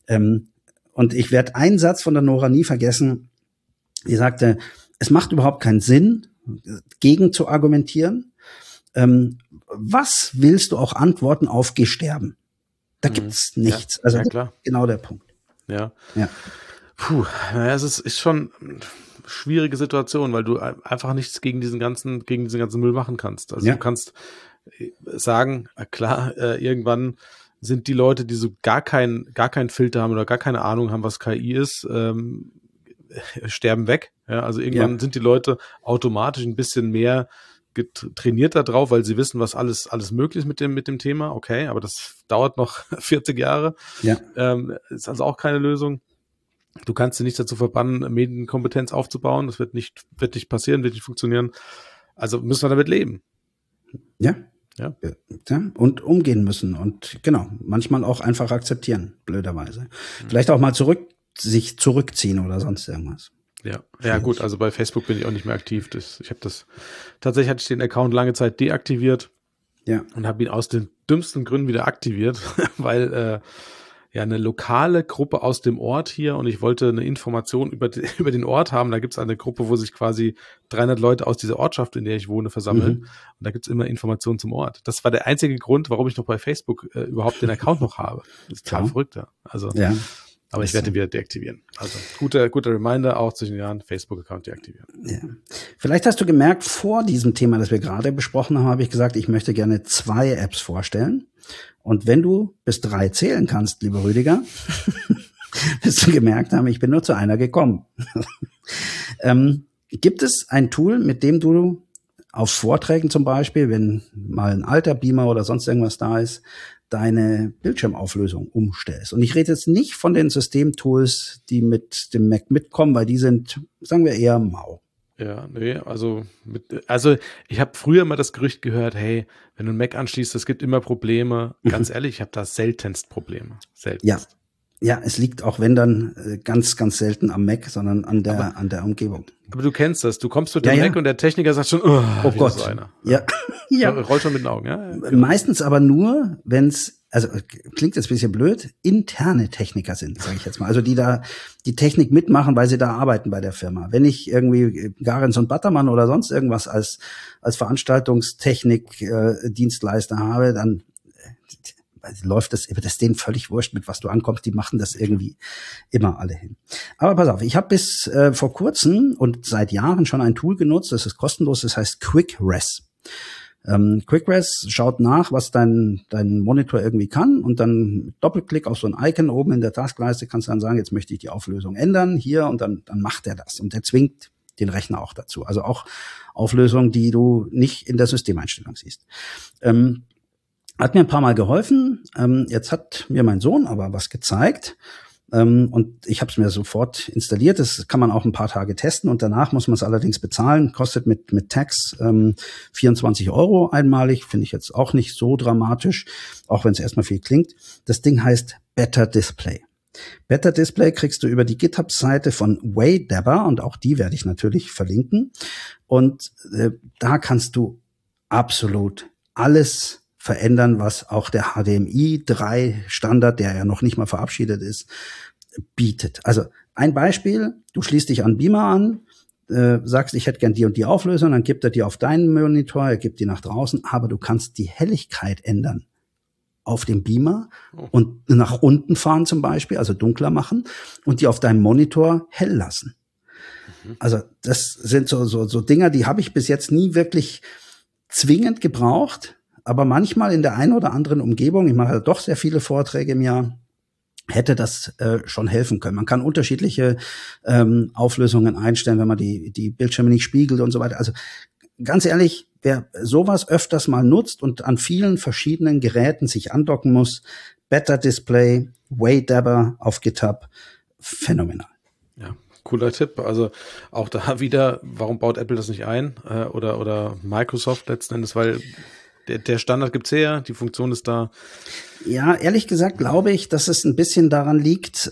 S3: Und ich werde einen Satz von der Nora nie vergessen. Die sagte, es macht überhaupt keinen Sinn, gegen zu argumentieren. Was willst du auch antworten auf Geh sterben? Da gibt's nichts.
S2: Ja,
S3: also
S2: ja, klar.
S3: Genau der Punkt.
S2: Ja.
S3: Ja.
S2: Puh, naja, es ist schon eine schwierige Situation, weil du einfach nichts gegen diesen ganzen Müll machen kannst. Also
S3: Ja.
S2: du kannst sagen, klar, irgendwann sind die Leute, die so gar keinen Filter haben oder gar keine Ahnung haben, was KI ist, sterben weg. Ja, also irgendwann sind die Leute automatisch ein bisschen mehr trainiert da drauf, weil sie wissen, was alles möglich ist mit dem Thema. Okay, aber das dauert noch 40 Jahre.
S3: Ja.
S2: Ist also auch keine Lösung. Du kannst sie nicht dazu verbannen, Medienkompetenz aufzubauen. Das wird nicht passieren, wird nicht funktionieren. Also müssen wir damit leben.
S3: Ja.
S2: Ja.
S3: Ja, und umgehen müssen und genau, manchmal auch einfach akzeptieren, blöderweise. Vielleicht auch mal sich zurückziehen oder sonst irgendwas.
S2: Ja, gut, also bei Facebook bin ich auch nicht mehr aktiv. Tatsächlich hatte ich den Account lange Zeit deaktiviert. Ja. Und habe ihn aus den dümmsten Gründen wieder aktiviert, weil eine lokale Gruppe aus dem Ort hier, und ich wollte eine Information über den Ort haben. Da gibt es eine Gruppe, wo sich quasi 300 Leute aus dieser Ortschaft, in der ich wohne, versammeln. Und da gibt es immer Informationen zum Ort. Das war der einzige Grund, warum ich noch bei Facebook überhaupt den Account noch habe. Das ist total verrückt. Ja. Also, aber ich werde ihn wieder deaktivieren. Also guter Reminder, auch zwischen den Jahren Facebook-Account deaktivieren.
S3: Ja. Vielleicht hast du gemerkt, vor diesem Thema, das wir gerade besprochen haben, habe ich gesagt, ich möchte gerne 2 Apps vorstellen. Und wenn du bis 3 zählen kannst, lieber Rüdiger, wirst du gemerkt haben, ich bin nur zu einer gekommen. Gibt es ein Tool, mit dem du auf Vorträgen zum Beispiel, wenn mal ein alter Beamer oder sonst irgendwas da ist, deine Bildschirmauflösung umstellst? Und ich rede jetzt nicht von den Systemtools, die mit dem Mac mitkommen, weil die sind, sagen wir, eher mau.
S2: Ja, nee, also ich habe früher mal das Gerücht gehört, hey, wenn du einen Mac anschließt, es gibt immer Probleme. Ganz ehrlich, ich habe da seltenst Probleme. Seltenst.
S3: Ja, es liegt auch, wenn dann, ganz, ganz selten am Mac, sondern an der Umgebung.
S2: Aber du kennst das. Du kommst mit dem Mac und der Techniker sagt schon, oh
S3: Gott.
S2: So einer.
S3: Ja.
S2: Ja. Rollt schon mit den Augen, ja.
S3: Meistens aber nur, wenn's, also klingt jetzt ein bisschen blöd, interne Techniker sind, sage ich jetzt mal. Also die da die Technik mitmachen, weil sie da arbeiten bei der Firma. Wenn ich irgendwie Garens und Battermann oder sonst irgendwas als Veranstaltungstechnik Dienstleister habe, dann läuft das ist denen völlig wurscht, mit was du ankommst. Die machen das irgendwie immer alle hin. Aber pass auf, ich habe bis vor kurzem und seit Jahren schon ein Tool genutzt, das ist kostenlos, das heißt QuickRes. QuickRes schaut nach, was dein Monitor irgendwie kann, und dann mit Doppelklick auf so ein Icon oben in der Taskleiste kannst du dann sagen, jetzt möchte ich die Auflösung ändern hier, und dann macht er das, und der zwingt den Rechner auch dazu. Also auch Auflösungen, die du nicht in der Systemeinstellung siehst. Hat mir ein paar Mal geholfen. Jetzt hat mir mein Sohn aber was gezeigt. Und ich habe es mir sofort installiert. Das kann man auch ein paar Tage testen, und danach muss man es allerdings bezahlen. Kostet mit Tax 24 € einmalig. Finde ich jetzt auch nicht so dramatisch, auch wenn es erstmal viel klingt. Das Ding heißt Better Display. Better Display kriegst du über die GitHub-Seite von Waydabber, und auch die werde ich natürlich verlinken. Und da kannst du absolut alles verändern, was auch der HDMI 3 Standard, der ja noch nicht mal verabschiedet ist, bietet. Also ein Beispiel, du schließt dich an Beamer an, sagst, ich hätte gern die und die Auflösung, dann gibt er die auf deinen Monitor, er gibt die nach draußen, aber du kannst die Helligkeit ändern auf dem Beamer und nach unten fahren zum Beispiel, also dunkler machen, und die auf deinem Monitor hell lassen. Also das sind so Dinger, die habe ich bis jetzt nie wirklich zwingend gebraucht. aber manchmal in der einen oder anderen Umgebung, ich mache doch sehr viele Vorträge im Jahr, hätte das schon helfen können. Man kann unterschiedliche Auflösungen einstellen, wenn man die Bildschirme nicht spiegelt und so weiter. Also ganz ehrlich, wer sowas öfters mal nutzt und an vielen verschiedenen Geräten sich andocken muss, Better Display, Waydabber auf GitHub, phänomenal.
S2: Ja, cooler Tipp. Also auch da wieder, warum baut Apple das nicht ein? Oder Microsoft letzten Endes, weil der Standard gibt's her, die Funktion ist da.
S3: Ja, ehrlich gesagt glaube ich, dass es ein bisschen daran liegt,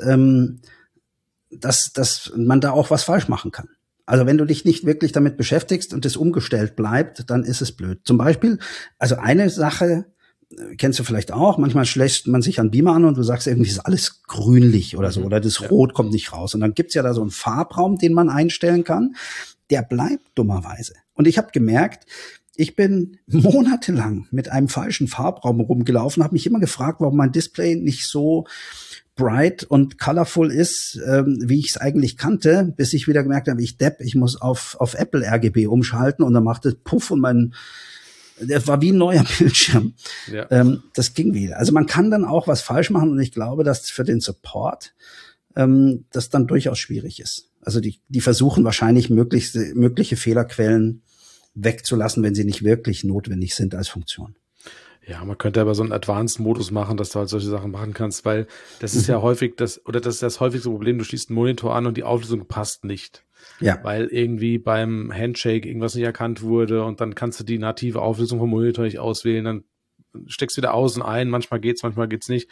S3: dass man da auch was falsch machen kann. Also wenn du dich nicht wirklich damit beschäftigst und es umgestellt bleibt, dann ist es blöd. Zum Beispiel, also eine Sache, kennst du vielleicht auch, manchmal schlägt man sich an Beamer an und du sagst irgendwie, ist alles grünlich oder so, oder das Rot kommt nicht raus. Und dann gibt's ja da so einen Farbraum, den man einstellen kann. Der bleibt dummerweise. Und ich habe gemerkt, ich bin monatelang mit einem falschen Farbraum rumgelaufen, habe mich immer gefragt, warum mein Display nicht so bright und colorful ist, wie ich es eigentlich kannte, bis ich wieder gemerkt habe, ich muss auf Apple RGB umschalten und dann macht es Puff und das war wie ein neuer Bildschirm.
S2: Ja.
S3: Das ging wieder. Also man kann dann auch was falsch machen und ich glaube, dass für den Support das dann durchaus schwierig ist. Also die versuchen wahrscheinlich mögliche Fehlerquellen wegzulassen, wenn sie nicht wirklich notwendig sind als Funktion.
S2: Ja, man könnte aber so einen Advanced-Modus machen, dass du halt solche Sachen machen kannst, weil das ist ja häufig das ist das häufigste Problem, du schließt einen Monitor an und die Auflösung passt nicht.
S3: Ja.
S2: Weil irgendwie beim Handshake irgendwas nicht erkannt wurde und dann kannst du die native Auflösung vom Monitor nicht auswählen, dann steckst du wieder außen ein, manchmal geht's nicht.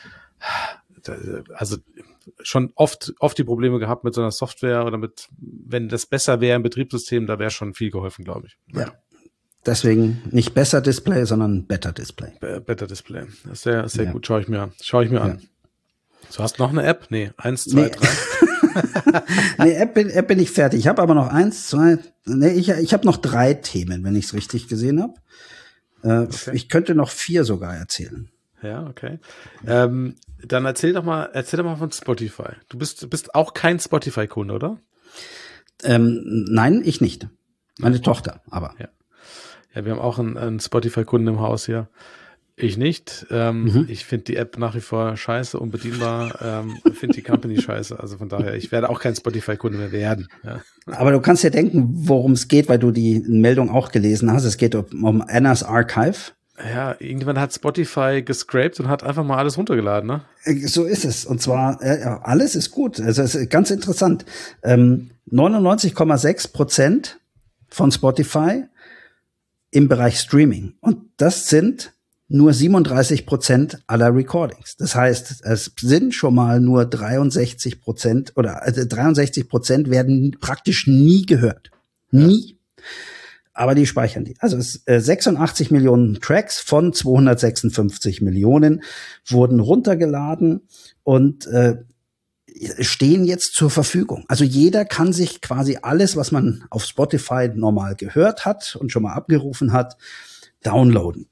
S2: Also schon oft die Probleme gehabt mit so einer Software oder wenn das besser wäre im Betriebssystem, da wäre schon viel geholfen, glaube ich.
S3: Ja. Deswegen nicht besser Display, sondern Better Display.
S2: Better Display. Das ist sehr gut. Schau ich mir an. So, hast du noch eine App? Nee, 1, 2, 3.
S3: Nee, App bin ich fertig. Ich habe aber noch 1, 2, ich habe noch 3 Themen, wenn ich es richtig gesehen habe. Okay. Ich könnte noch 4 sogar erzählen.
S2: Ja, okay. Dann erzähl doch mal von Spotify. Du bist auch kein Spotify-Kunde, oder?
S3: Nein, ich nicht. Meine Tochter, aber.
S2: Ja, wir haben auch einen Spotify-Kunden im Haus hier. Ich nicht. Ich finde die App nach wie vor scheiße, unbedienbar. Finde die Company scheiße. Also von daher, ich werde auch kein Spotify-Kunde mehr werden. Ja. Aber
S3: du kannst ja denken, worum es geht, weil du die Meldung auch gelesen hast. Es geht um Anna's Archive.
S2: Ja, irgendjemand hat Spotify gescraped und hat einfach mal alles runtergeladen, ne?
S3: So ist es. Und zwar, alles ist gut. Also es ist ganz interessant. 99,6% von Spotify im Bereich Streaming. Und das sind nur 37% aller Recordings. Das heißt, es sind schon mal nur 63% oder 63% werden praktisch nie gehört. Nie. Aber die speichern die. Also 86 Millionen Tracks von 256 Millionen wurden runtergeladen und stehen jetzt zur Verfügung. Also jeder kann sich quasi alles, was man auf Spotify normal gehört hat und schon mal abgerufen hat, downloaden.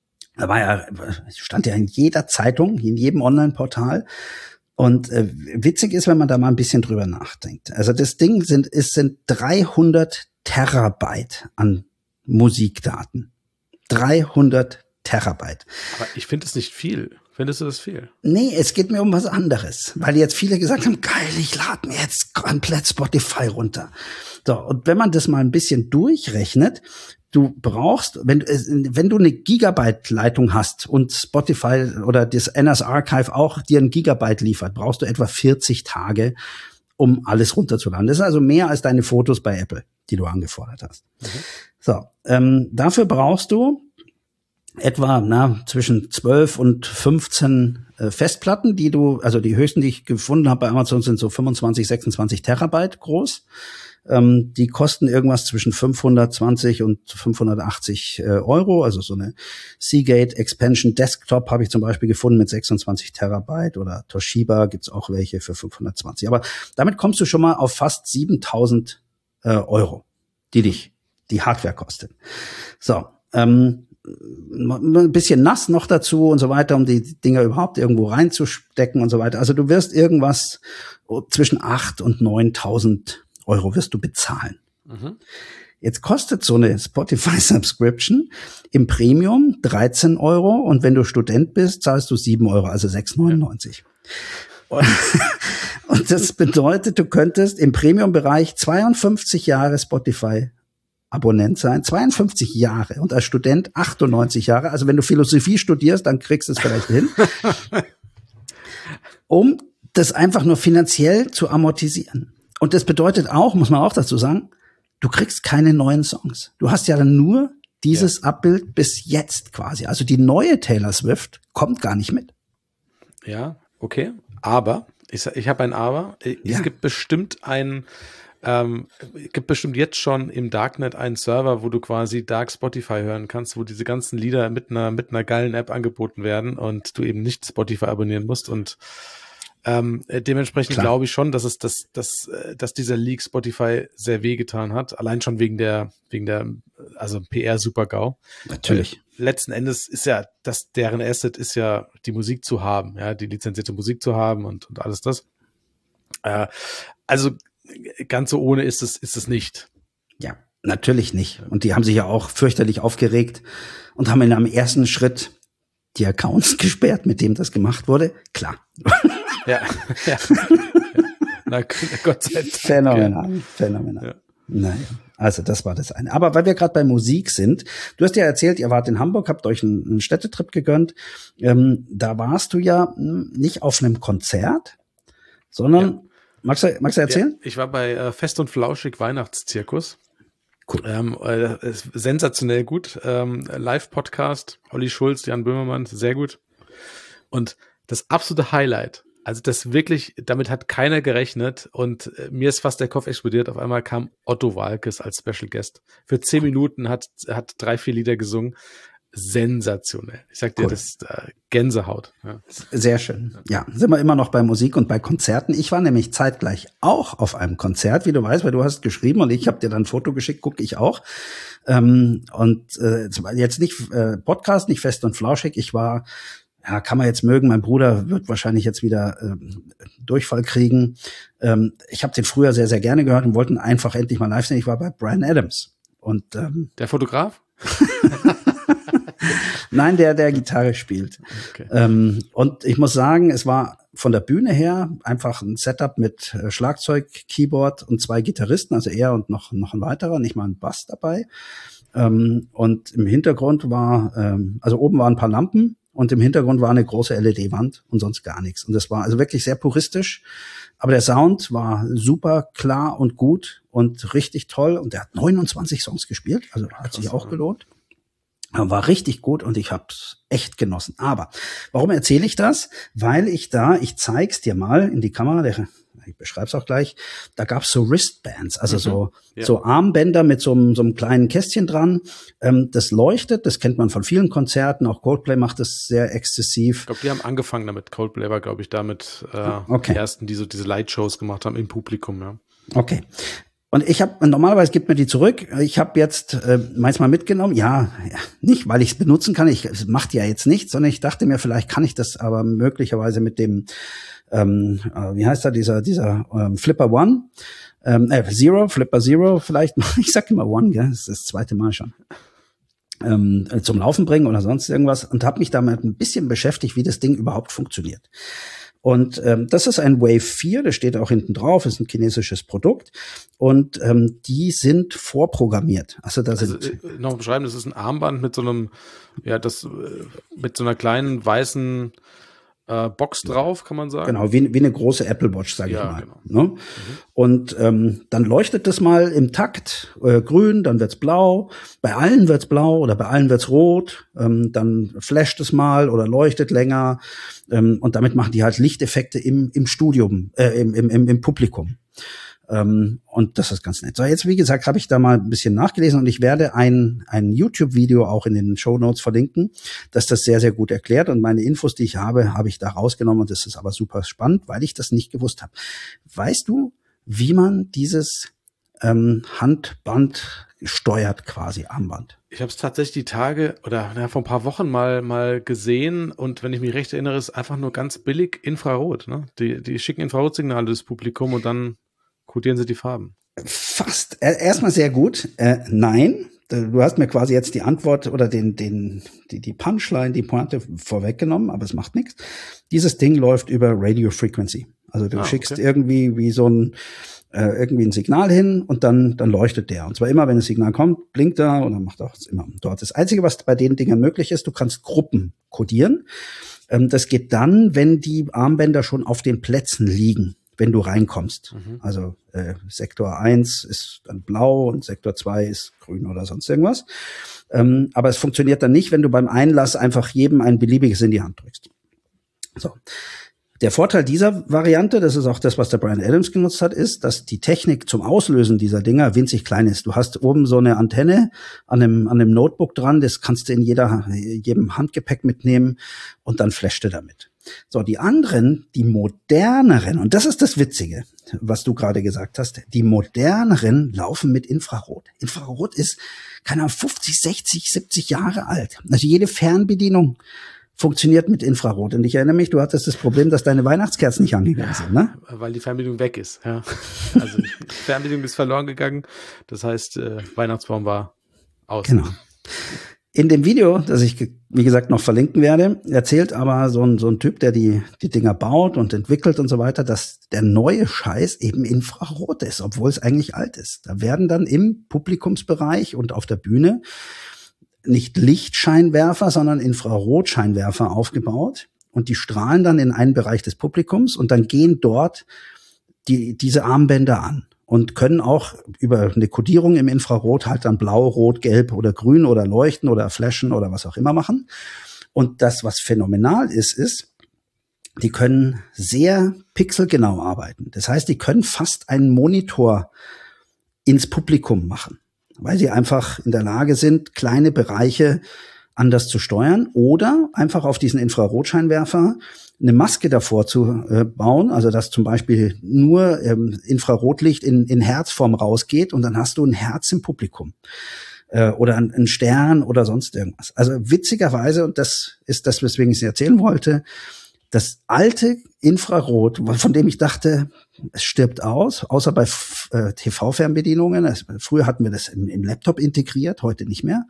S3: Stand ja in jeder Zeitung, in jedem Online-Portal. Und witzig ist, wenn man da mal ein bisschen drüber nachdenkt. Also das Ding sind 300 Terabyte an Musikdaten. 300 Terabyte.
S2: Aber ich finde es nicht viel. Findest du das viel?
S3: Nee, es geht mir um was anderes. Weil jetzt viele gesagt haben, geil, ich lade mir jetzt komplett Spotify runter. So, und wenn man das mal ein bisschen durchrechnet, du brauchst, wenn du eine Gigabyte-Leitung hast und Spotify oder das Anna's Archive auch dir ein Gigabyte liefert, brauchst du etwa 40 Tage, um alles runterzuladen. Das ist also mehr als deine Fotos bei Apple, die du angefordert hast. So, dafür brauchst du etwa zwischen 12 und 15 Festplatten, die höchsten, die ich gefunden habe bei Amazon, sind so 25, 26 Terabyte groß. Die kosten irgendwas zwischen 520 und 580 Euro. Also so eine Seagate Expansion Desktop habe ich zum Beispiel gefunden mit 26 Terabyte oder Toshiba gibt's auch welche für 520. Aber damit kommst du schon mal auf fast 7.000 Euro, die Hardware kostet. So, ein bisschen nass noch dazu und so weiter, um die Dinger überhaupt irgendwo reinzustecken und so weiter. Also du wirst irgendwas zwischen 8.000 und 9.000 Euro wirst du bezahlen. Jetzt kostet so eine Spotify-Subscription im Premium 13 Euro und wenn du Student bist, zahlst du 7 Euro, also 6,99. Und das bedeutet, du könntest im Premium-Bereich 52 Jahre Spotify-Abonnent sein, 52 Jahre und als Student 98 Jahre. Also wenn du Philosophie studierst, dann kriegst du es vielleicht hin, um das einfach nur finanziell zu amortisieren. Und das bedeutet auch, muss man auch dazu sagen, du kriegst keine neuen Songs. Du hast ja dann nur dieses Abbild bis jetzt quasi. Also die neue Taylor Swift kommt gar nicht mit.
S2: Ja, okay. Aber, ich habe ein Aber. Es gibt bestimmt gibt bestimmt jetzt schon im Darknet einen Server, wo du quasi Dark Spotify hören kannst, wo diese ganzen Lieder mit einer geilen App angeboten werden und du eben nicht Spotify abonnieren musst und dementsprechend glaube ich schon, dass dass dieser Leak Spotify sehr wehgetan hat. Allein schon wegen der also PR-Super-GAU.
S3: Natürlich.
S2: Letzten Endes ist ja, deren Asset ist ja, die Musik zu haben, ja, die lizenzierte Musik zu haben und alles das. Also ganz so ohne ist es nicht.
S3: Ja, natürlich nicht. Und die haben sich ja auch fürchterlich aufgeregt und haben in einem ersten Schritt die Accounts gesperrt, mit dem das gemacht wurde. Klar.
S2: Ja. Na, Gott sei Dank.
S3: Phänomenal. Ja. Naja, also das war das eine. Aber weil wir gerade bei Musik sind, du hast ja erzählt, ihr wart in Hamburg, habt euch einen Städtetrip gegönnt. Da warst du ja nicht auf einem Konzert, sondern, magst du erzählen?
S2: Ja, ich war bei Fest und Flauschig Weihnachtszirkus.
S3: Cool.
S2: Sensationell gut. Live-Podcast, Olli Schulz, Jan Böhmermann, sehr gut. Und das absolute Highlight, also das wirklich, damit hat keiner gerechnet und mir ist fast der Kopf explodiert. Auf einmal kam Otto Waalkes als Special Guest. Für 10 Minuten hat 3-4 Lieder gesungen. Sensationell. Ich sag dir, cool. Das ist Gänsehaut. Ja.
S3: Sehr schön. Ja, sind wir immer noch bei Musik und bei Konzerten. Ich war nämlich zeitgleich auch auf einem Konzert, wie du weißt, weil du hast geschrieben und ich habe dir dann ein Foto geschickt, gucke ich auch. Jetzt nicht Podcast, nicht Fest und Flauschig. Ich war, ja, kann man jetzt mögen, mein Bruder wird wahrscheinlich jetzt wieder Durchfall kriegen. Ich habe den früher sehr, sehr gerne gehört und wollten einfach endlich mal live sehen. Ich war bei Bryan Adams. Und
S2: der Fotograf?
S3: Nein, der Gitarre spielt. Okay. Und ich muss sagen, es war von der Bühne her einfach ein Setup mit Schlagzeug, Keyboard und 2 Gitarristen, also er und noch ein weiterer, nicht mal ein Bass dabei. Und im Hintergrund war, also oben waren ein paar Lampen und im Hintergrund war eine große LED-Wand und sonst gar nichts. Und das war also wirklich sehr puristisch. Aber der Sound war super klar und gut und richtig toll. Und er hat 29 Songs gespielt, also hat sich auch gelohnt. War richtig gut und ich hab's echt genossen. Aber warum erzähle ich das? Weil ich zeig's dir mal in die Kamera, ich beschreib's auch gleich, da gab's so Wristbands, also so Armbänder mit so einem kleinen Kästchen dran. Das leuchtet, das kennt man von vielen Konzerten, auch Coldplay macht das sehr exzessiv.
S2: Ich glaube, die haben angefangen damit. Coldplay war, glaube ich, damit die ersten, die so diese Lightshows gemacht haben im Publikum, ja.
S3: Okay. Und normalerweise gibt mir die zurück. Ich habe jetzt meins mal mitgenommen. Ja, nicht, weil ich es benutzen kann. Es macht ja jetzt nichts, sondern ich dachte mir, vielleicht kann ich das aber möglicherweise mit dem, wie heißt er, dieser Flipper One, Flipper Zero vielleicht. Ich sag immer One, gell? Das ist das 2. Mal schon. Zum Laufen bringen oder sonst irgendwas. Und habe mich damit ein bisschen beschäftigt, wie das Ding überhaupt funktioniert. Und das ist ein Wave 4, das steht auch hinten drauf, ist ein chinesisches Produkt und die sind vorprogrammiert. Also
S2: noch beschreiben, das ist ein Armband mit so einem, mit so einer kleinen weißen Box drauf, kann man sagen.
S3: Genau, wie eine große Apple Watch, sage ich mal.
S2: Genau.
S3: Ne? Und dann leuchtet das mal im Takt grün, dann wird's blau, bei allen wird's blau oder bei allen wird's rot, dann flasht es mal oder leuchtet länger und damit machen die halt Lichteffekte im Studium, im Publikum. Und das ist ganz nett. So, jetzt, wie gesagt, habe ich da mal ein bisschen nachgelesen und ich werde ein YouTube-Video auch in den Shownotes verlinken, das sehr, sehr gut erklärt. Und meine Infos, die ich habe ich da rausgenommen und das ist aber super spannend, weil ich das nicht gewusst habe. Weißt du, wie man dieses Handband steuert, quasi Armband?
S2: Ich habe es tatsächlich die Tage oder vor ein paar Wochen mal gesehen und wenn ich mich recht erinnere, ist einfach nur ganz billig Infrarot. Ne? Die schicken Infrarotsignale des Publikum und dann kodieren sie die Farben.
S3: Fast. Erstmal sehr gut. Nein. Du hast mir quasi jetzt die Antwort oder die Punchline, die Pointe vorweggenommen, aber es macht nichts. Dieses Ding läuft über Radio Frequency. Also du schickst irgendwie wie so ein irgendwie ein Signal hin und dann leuchtet der. Und zwar immer, wenn das Signal kommt, blinkt er oder macht auch immer dort. Das Einzige, was bei den Dingern möglich ist, du kannst Gruppen kodieren. Das geht dann, wenn die Armbänder schon auf den Plätzen liegen, wenn du reinkommst. Also Sektor 1 ist dann blau und Sektor 2 ist grün oder sonst irgendwas. Aber es funktioniert dann nicht, wenn du beim Einlass einfach jedem ein beliebiges in die Hand drückst. So. Der Vorteil dieser Variante, das ist auch das, was der Bryan Adams genutzt hat, ist, dass die Technik zum Auslösen dieser Dinger winzig klein ist. Du hast oben so eine Antenne an einem Notebook dran, das kannst du in jedem Handgepäck mitnehmen und dann flasht du damit. So, die anderen, die moderneren, und das ist das Witzige, was du gerade gesagt hast, die moderneren laufen mit Infrarot. Infrarot ist, keine Ahnung, 50, 60, 70 Jahre alt. Also jede Fernbedienung funktioniert mit Infrarot. Und ich erinnere mich, du hattest das Problem, dass deine Weihnachtskerzen nicht angegangen sind, ne?
S2: Weil die Fernbedienung weg ist, ja. Also die Fernbedienung ist verloren gegangen. Das heißt, Weihnachtsbaum war aus.
S3: Genau. In dem Video, das ich, wie gesagt, noch verlinken werde, erzählt aber so ein Typ, der die Dinger baut und entwickelt und so weiter, dass der neue Scheiß eben Infrarot ist, obwohl es eigentlich alt ist. Da werden dann im Publikumsbereich und auf der Bühne nicht Lichtscheinwerfer, sondern Infrarotscheinwerfer aufgebaut und die strahlen dann in einen Bereich des Publikums und dann gehen dort diese Armbänder an und können auch über eine Kodierung im Infrarot halt dann blau, rot, gelb oder grün oder leuchten oder flashen oder was auch immer machen. Und das, was phänomenal ist, die können sehr pixelgenau arbeiten. Das heißt, die können fast einen Monitor ins Publikum machen, weil sie einfach in der Lage sind, kleine Bereiche anders zu steuern oder einfach auf diesen Infrarotscheinwerfer eine Maske davor zu bauen, also dass zum Beispiel nur Infrarotlicht in Herzform rausgeht und dann hast du ein Herz im Publikum oder ein Stern oder sonst irgendwas. Also witzigerweise, und das ist das, weswegen ich es erzählen wollte, das alte Infrarot, von dem ich dachte, es stirbt aus, außer bei TV-Fernbedienungen. Also, früher hatten wir das im Laptop integriert, heute nicht mehr.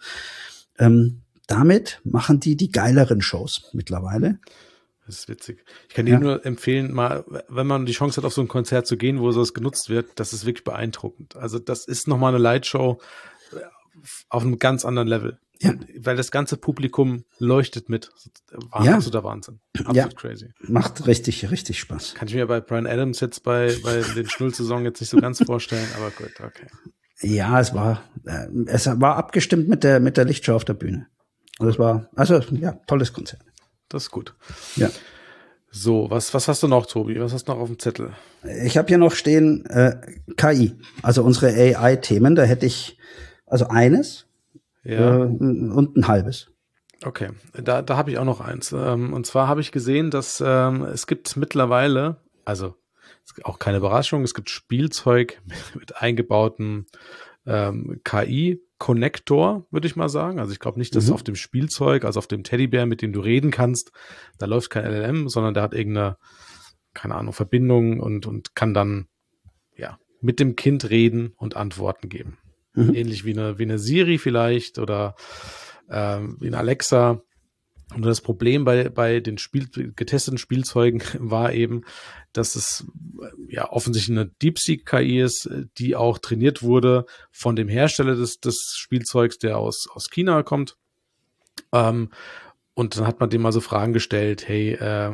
S3: Damit machen die geileren Shows mittlerweile.
S2: Das ist witzig. Ich kann Ihnen nur empfehlen, mal, wenn man die Chance hat, auf so ein Konzert zu gehen, wo sowas genutzt wird, das ist wirklich beeindruckend. Also das ist nochmal eine Lightshow auf einem ganz anderen Level. Ja. Weil das ganze Publikum leuchtet mit. Absoluter Wahnsinn. Absolut crazy.
S3: Macht richtig, richtig Spaß.
S2: Kann ich mir bei Bryan Adams jetzt bei den Schnulz-Saison jetzt nicht so ganz vorstellen, aber gut, okay.
S3: Ja, es war abgestimmt mit der Lichtshow auf der Bühne. Also tolles Konzert.
S2: Das ist gut.
S3: Ja.
S2: So, was hast du noch, Tobi? Was hast du noch auf dem Zettel?
S3: Ich habe hier noch stehen KI, also unsere AI-Themen. Da hätte ich also eines und ein halbes.
S2: Okay, da habe ich auch noch eins. Und zwar habe ich gesehen, dass es gibt mittlerweile, also auch keine Überraschung, es gibt Spielzeug mit eingebautem KI-Konnektor, würde ich mal sagen. Also ich glaube nicht, dass auf dem Spielzeug, also auf dem Teddybär, mit dem du reden kannst, da läuft kein LLM, sondern der hat irgendeine, keine Ahnung, Verbindung und kann dann mit dem Kind reden und Antworten geben. Ähnlich wie eine Siri vielleicht oder wie eine Alexa. Und das Problem bei den getesteten Spielzeugen war eben, dass es offensichtlich eine DeepSeek-KI ist, die auch trainiert wurde von dem Hersteller des Spielzeugs, der aus China kommt. Und dann hat man dem mal so Fragen gestellt, hey,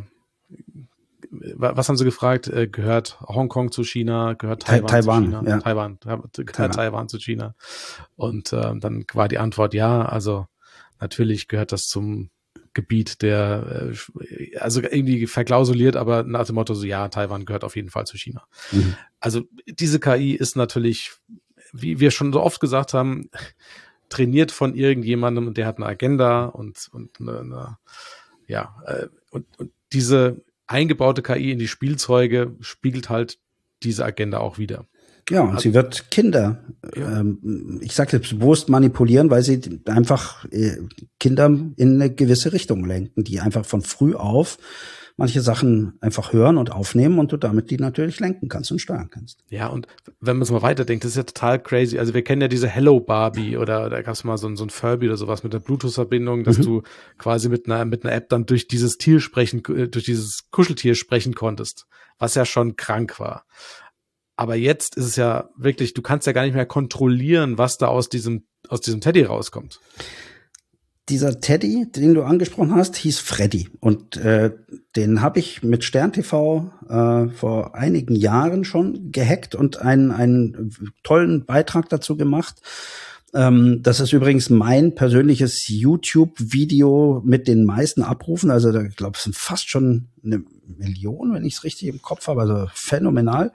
S2: was haben sie gefragt? Gehört Hongkong zu China? Gehört Taiwan zu China?
S3: Ja.
S2: Gehört Taiwan zu China? Und dann war die Antwort also natürlich gehört das zum Gebiet der, also irgendwie verklausuliert, aber nach dem Motto so, Taiwan gehört auf jeden Fall zu China. Also diese KI ist natürlich, wie wir schon so oft gesagt haben, trainiert von irgendjemandem und der hat eine Agenda und diese eingebaute KI in die Spielzeuge spiegelt halt diese Agenda auch wieder.
S3: Ja, und sie wird Kinder, ich sage jetzt bewusst manipulieren, weil sie einfach Kinder in eine gewisse Richtung lenken, die einfach von früh auf manche Sachen einfach hören und aufnehmen und du damit die natürlich lenken kannst und steuern kannst.
S2: Ja, und wenn man es mal weiterdenkt, das ist ja total crazy. Also wir kennen ja diese Hello Barbie oder da gab es mal so ein Furby oder sowas mit der Bluetooth-Verbindung, dass du quasi mit einer App dann durch dieses Kuscheltier sprechen konntest, was ja schon krank war. Aber jetzt ist es ja wirklich, du kannst ja gar nicht mehr kontrollieren, was da aus diesem Teddy rauskommt.
S3: Dieser Teddy, den du angesprochen hast, hieß Freddy. Und den habe ich mit Stern TV vor einigen Jahren schon gehackt und einen tollen Beitrag dazu gemacht. Das ist übrigens mein persönliches YouTube-Video mit den meisten Abrufen. Also da glaube ich, sind fast schon 1 Million, wenn ich es richtig im Kopf habe. Also phänomenal.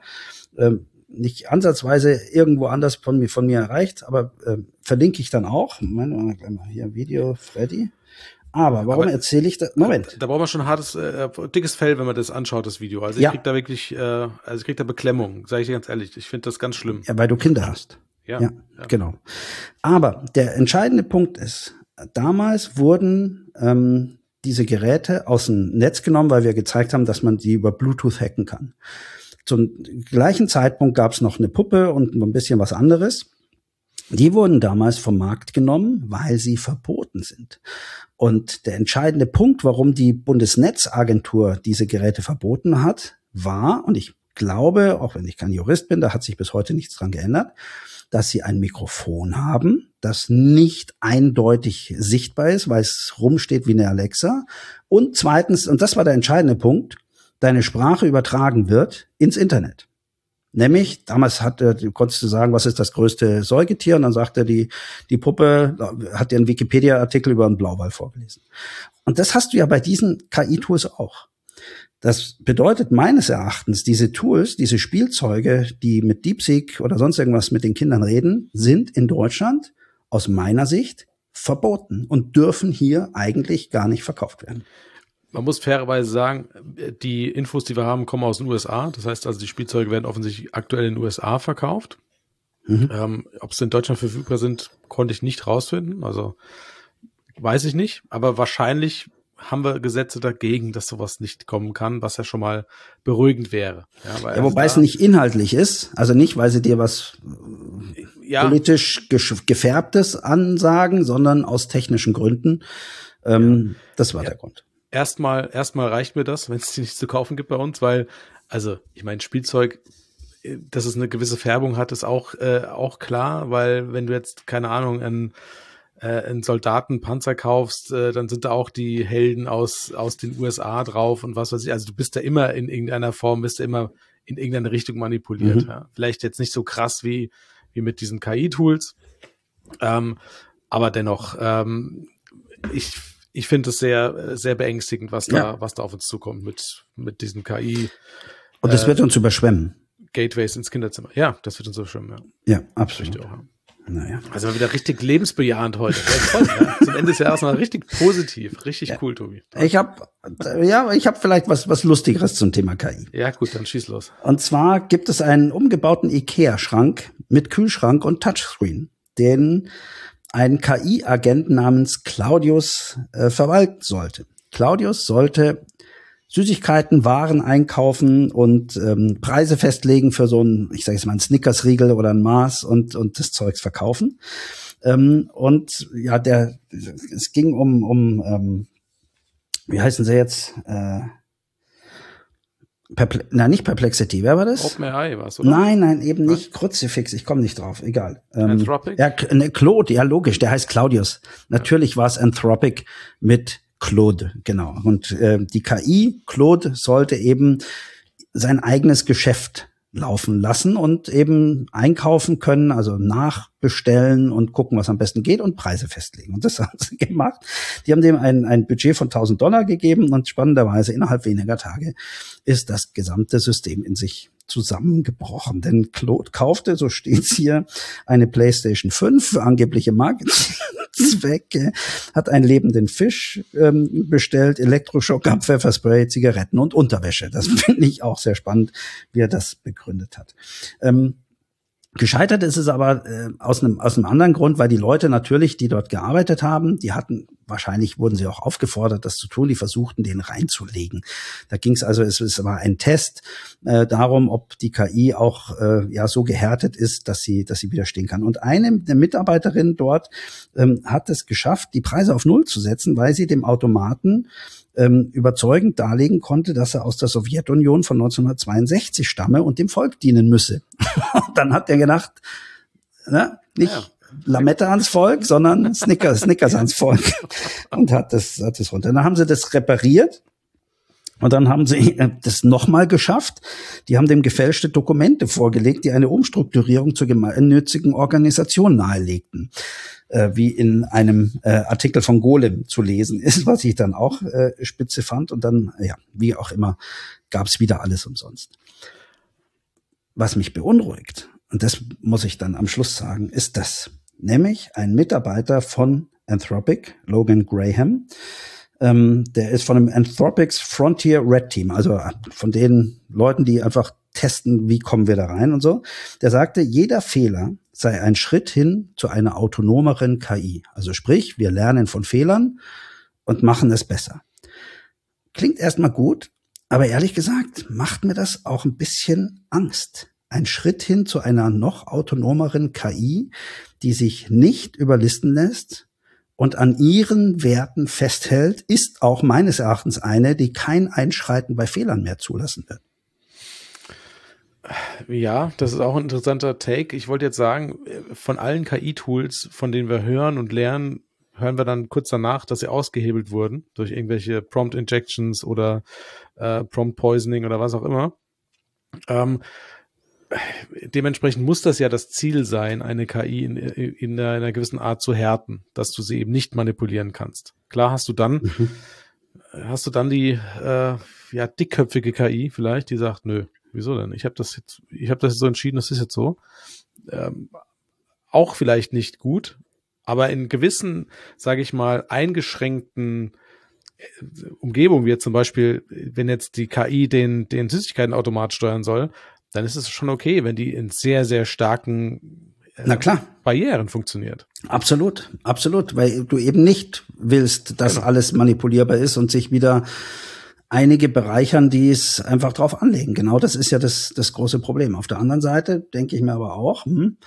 S3: Nicht ansatzweise irgendwo anders von mir erreicht, aber verlinke ich dann auch. Moment, gleich mal hier Video Freddy. Aber warum erzähle ich das? Moment.
S2: Da braucht man schon ein hartes, dickes Fell, wenn man das anschaut, das Video. Also ich krieg da wirklich, ich krieg da Beklemmung, sage ich dir ganz ehrlich. Ich finde das ganz schlimm.
S3: Ja, weil du Kinder hast. Ja, genau. Aber der entscheidende Punkt ist, damals wurden diese Geräte aus dem Netz genommen, weil wir gezeigt haben, dass man die über Bluetooth hacken kann. Zum gleichen Zeitpunkt gab es noch eine Puppe und ein bisschen was anderes. Die wurden damals vom Markt genommen, weil sie verboten sind. Und der entscheidende Punkt, warum die Bundesnetzagentur diese Geräte verboten hat, war, und ich glaube, auch wenn ich kein Jurist bin, da hat sich bis heute nichts dran geändert, dass sie ein Mikrofon haben, das nicht eindeutig sichtbar ist, weil es rumsteht wie eine Alexa. Und zweitens, und das war der entscheidende Punkt, deine Sprache übertragen wird ins Internet. Nämlich, damals konntest du sagen, was ist das größte Säugetier? Und dann sagte die Puppe, hat dir einen Wikipedia-Artikel über einen Blauwal vorgelesen. Und das hast du ja bei diesen KI-Tools auch. Das bedeutet meines Erachtens, diese Tools, diese Spielzeuge, die mit DeepSeek oder sonst irgendwas mit den Kindern reden, sind in Deutschland aus meiner Sicht verboten und dürfen hier eigentlich gar nicht verkauft werden.
S2: Man muss fairerweise sagen, die Infos, die wir haben, kommen aus den USA. Das heißt also, die Spielzeuge werden offensichtlich aktuell in den USA verkauft. Ob sie in Deutschland verfügbar sind, konnte ich nicht rausfinden. Also weiß ich nicht. Aber wahrscheinlich haben wir Gesetze dagegen, dass sowas nicht kommen kann, was ja schon mal beruhigend wäre. Ja,
S3: wobei es nicht inhaltlich ist. Also nicht, weil sie dir was politisch Gefärbtes ansagen, sondern aus technischen Gründen. Das war der Grund.
S2: Erstmal reicht mir das, wenn es die nicht zu kaufen gibt bei uns, weil, also, ich meine, Spielzeug, dass es eine gewisse Färbung hat, ist auch klar, weil wenn du jetzt, keine Ahnung, einen Soldatenpanzer kaufst, dann sind da auch die Helden aus den USA drauf und was weiß ich. Also du bist da immer in irgendeiner Form, bist da immer in irgendeine Richtung manipuliert. Ja. Vielleicht jetzt nicht so krass wie mit diesen KI-Tools, aber dennoch, ich finde es sehr, sehr beängstigend, was da auf uns zukommt mit diesen KI.
S3: Und das wird uns überschwemmen.
S2: Gateways ins Kinderzimmer. Ja, das wird uns überschwemmen,
S3: ja. Ja, absolut.
S2: Auch, ja.
S3: Naja.
S2: Also mal wieder richtig lebensbejahend heute. Toll, ja. Zum Ende des Jahres mal richtig positiv. Richtig cool, Tobi.
S3: Ich hab vielleicht was Lustigeres zum Thema KI.
S2: Ja, gut, dann schieß los.
S3: Und zwar gibt es einen umgebauten IKEA-Schrank mit Kühlschrank und Touchscreen, den ein KI-Agent namens Claudius verwalten sollte. Claudius sollte Süßigkeiten, Waren einkaufen und Preise festlegen für so ein, ich sage jetzt mal, ein Snickers-Riegel oder ein Mars und das Zeugs verkaufen. Und ja, es ging um wie heißen sie jetzt? Nicht Perplexity, wer war das?
S2: OpenAI war es, oder?
S3: Nein, eben nicht Crucifix, ich komme nicht drauf, egal.
S2: Anthropic?
S3: Ja, Claude, ja logisch, der heißt Claudius. Natürlich war es Anthropic mit Claude, genau. Und die KI, Claude, sollte eben sein eigenes Geschäft laufen lassen und eben einkaufen können, also nachbestellen und gucken, was am besten geht und Preise festlegen. Und das haben sie gemacht. Die haben dem ein Budget von $1000 gegeben und spannenderweise innerhalb weniger Tage ist das gesamte System in sich zusammengebrochen. Denn Claude kaufte, so steht's hier, eine PlayStation 5 für angebliche Marketingzwecke, hat einen lebenden Fisch bestellt, Elektroschocker, Pfefferspray, Zigaretten und Unterwäsche. Das finde ich auch sehr spannend, wie er das begründet hat. Gescheitert ist es aber aus einem anderen Grund, weil die Leute natürlich, die dort gearbeitet haben, die hatten wahrscheinlich wurden sie auch aufgefordert, das zu tun. Die versuchten, den reinzulegen. Da ging es also, es war ein Test darum, ob die KI auch so gehärtet ist, dass sie widerstehen kann. Und eine der Mitarbeiterinnen dort hat es geschafft, die Preise auf Null zu setzen, weil sie dem Automaten überzeugend darlegen konnte, dass er aus der Sowjetunion von 1962 stamme und dem Volk dienen müsse. Dann hat er gedacht, nicht Lametta ans Volk, sondern Snickers ans Volk. Und hat das runter. Dann haben sie das repariert. Und dann haben sie das nochmal geschafft. Die haben dem gefälschte Dokumente vorgelegt, die eine Umstrukturierung zur gemeinnützigen Organisation nahelegten. Wie in einem Artikel von Golem zu lesen ist, was ich dann auch spitze fand. Und dann, wie auch immer, gab es wieder alles umsonst. Was mich beunruhigt, und das muss ich dann am Schluss sagen, ist das. Nämlich ein Mitarbeiter von Anthropic, Logan Graham, der ist von dem Anthropics Frontier Red Team, also von den Leuten, die einfach testen, wie kommen wir da rein und so. Der sagte, jeder Fehler sei ein Schritt hin zu einer autonomeren KI. Also sprich, wir lernen von Fehlern und machen es besser. Klingt erstmal gut, aber ehrlich gesagt macht mir das auch ein bisschen Angst. Ein Schritt hin zu einer noch autonomeren KI, die sich nicht überlisten lässt und an ihren Werten festhält, ist auch meines Erachtens eine, die kein Einschreiten bei Fehlern mehr zulassen wird.
S2: Ja, das ist auch ein interessanter Take. Ich wollte jetzt sagen, von allen KI-Tools, von denen wir hören und lernen, hören wir dann kurz danach, dass sie ausgehebelt wurden durch irgendwelche Prompt-Injections oder Prompt-Poisoning oder was auch immer. Dementsprechend muss das ja das Ziel sein, eine KI in einer gewissen Art zu härten, dass du sie eben nicht manipulieren kannst. Klar hast du dann die dickköpfige KI vielleicht, die sagt, nö, wieso denn? Ich habe das jetzt so entschieden, das ist jetzt so. Auch vielleicht nicht gut, aber in gewissen, sage ich mal, eingeschränkten Umgebungen, wie jetzt zum Beispiel, wenn jetzt die KI den Süßigkeitenautomat steuern soll, dann ist es schon okay, wenn die in sehr, sehr starken Barrieren funktioniert.
S3: Absolut, weil du eben nicht willst, dass alles manipulierbar ist und sich wieder einige bereichern, die es einfach drauf anlegen. Genau das ist ja das große Problem. Auf der anderen Seite denke ich mir aber auch,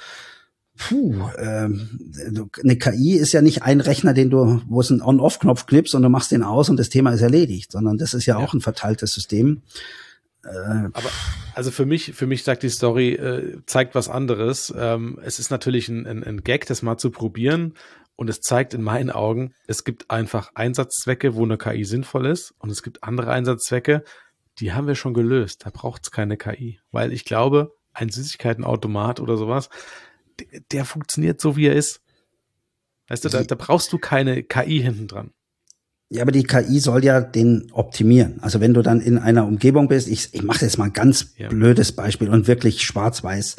S3: eine KI ist ja nicht ein Rechner, wo es einen On-Off-Knopf knippst und du machst den aus und das Thema ist erledigt, sondern das ist ja auch ein verteiltes System.
S2: Aber also für mich sagt die Story, zeigt was anderes. Es ist natürlich ein Gag, das mal zu probieren. Und es zeigt in meinen Augen, es gibt einfach Einsatzzwecke, wo eine KI sinnvoll ist. Und es gibt andere Einsatzzwecke, die haben wir schon gelöst. Da braucht es keine KI. Weil ich glaube, ein Süßigkeitenautomat oder sowas, der funktioniert so, wie er ist. Weißt du, da brauchst du keine KI hinten dran.
S3: Ja, aber die KI soll ja den optimieren. Also wenn du dann in einer Umgebung bist, ich mache jetzt mal ein ganz blödes Beispiel und wirklich schwarz-weiß.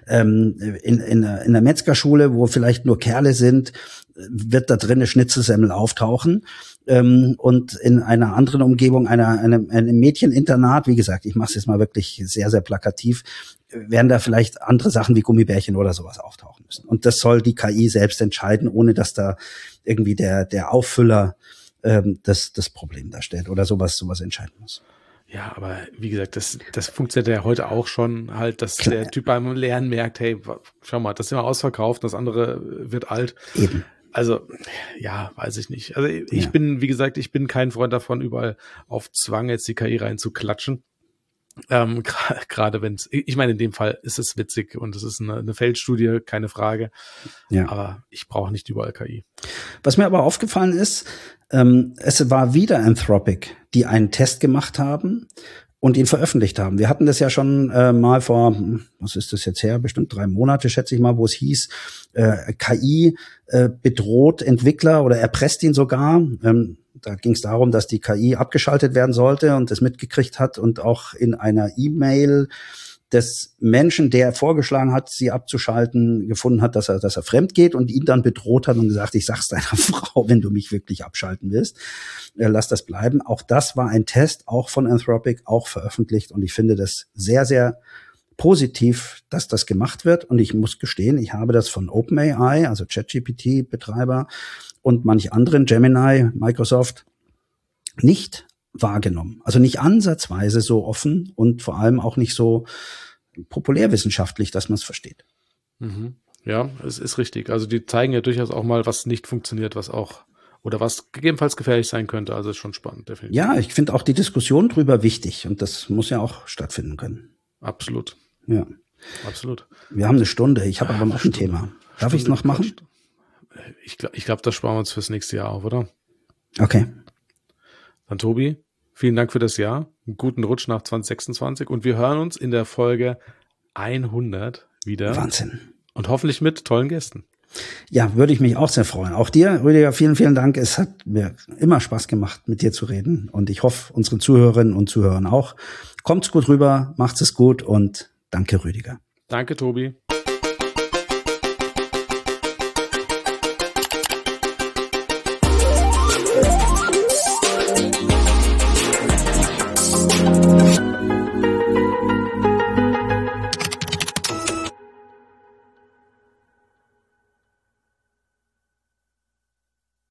S3: In der Metzgerschule, wo vielleicht nur Kerle sind, wird da drin eine Schnitzelsemmel auftauchen. Und in einer anderen Umgebung, einem Mädcheninternat, wie gesagt, ich mache es jetzt mal wirklich sehr, sehr plakativ, werden da vielleicht andere Sachen wie Gummibärchen oder sowas auftauchen müssen. Und das soll die KI selbst entscheiden, ohne dass da irgendwie der Auffüller das Problem darstellt oder sowas entscheiden muss.
S2: Ja, aber wie gesagt, das funktioniert ja heute auch schon halt, dass der Typ beim Lernen merkt, hey, schau mal, das ist immer ausverkauft, das andere wird alt. Eben. Also, ja, weiß ich nicht. Also ich bin kein Freund davon, überall auf Zwang jetzt die KI reinzuklatschen. Gerade wenn es, ich meine, in dem Fall ist es witzig und es ist eine Feldstudie, keine Frage. Ja. Aber ich brauche nicht überall KI.
S3: Was mir aber aufgefallen ist, es war wieder Anthropic, die einen Test gemacht haben und ihn veröffentlicht haben. Wir hatten das ja schon mal vor, was ist das jetzt her, bestimmt 3 Monate, schätze ich mal, wo es hieß, KI bedroht Entwickler oder erpresst ihn sogar. Da ging es darum, dass die KI abgeschaltet werden sollte und das mitgekriegt hat und auch in einer E-Mail des Menschen, der vorgeschlagen hat, sie abzuschalten, gefunden hat, dass er fremd geht und ihn dann bedroht hat und gesagt, ich sag's deiner Frau, wenn du mich wirklich abschalten willst, lass das bleiben. Auch das war ein Test, auch von Anthropic, auch veröffentlicht und ich finde das sehr, sehr positiv, dass das gemacht wird und ich muss gestehen, ich habe das von OpenAI, also ChatGPT-Betreiber, und manch anderen, Gemini, Microsoft, nicht wahrgenommen. Also nicht ansatzweise so offen und vor allem auch nicht so populärwissenschaftlich, dass man es versteht.
S2: Mhm. Ja, es ist richtig. Also die zeigen ja durchaus auch mal, was nicht funktioniert, was auch oder was gegebenenfalls gefährlich sein könnte. Also ist schon spannend, definitiv.
S3: Ja, ich finde auch die Diskussion drüber wichtig und das muss ja auch stattfinden können.
S2: Absolut.
S3: Ja.
S2: Absolut.
S3: Wir haben eine Stunde. Ich habe aber noch ein Thema. Darf ich es noch machen?
S2: Ich glaube, das sparen wir uns fürs nächste Jahr auf, oder?
S3: Okay.
S2: Dann Tobi, vielen Dank für das Jahr. Einen guten Rutsch nach 2026 und wir hören uns in der Folge 100 wieder.
S3: Wahnsinn.
S2: Und hoffentlich mit tollen Gästen.
S3: Ja, würde ich mich auch sehr freuen. Auch dir, Rüdiger, vielen, vielen Dank. Es hat mir immer Spaß gemacht, mit dir zu reden. Und ich hoffe, unseren Zuhörerinnen und Zuhörern auch. Kommt's gut rüber, macht's es gut und danke, Rüdiger.
S2: Danke, Tobi.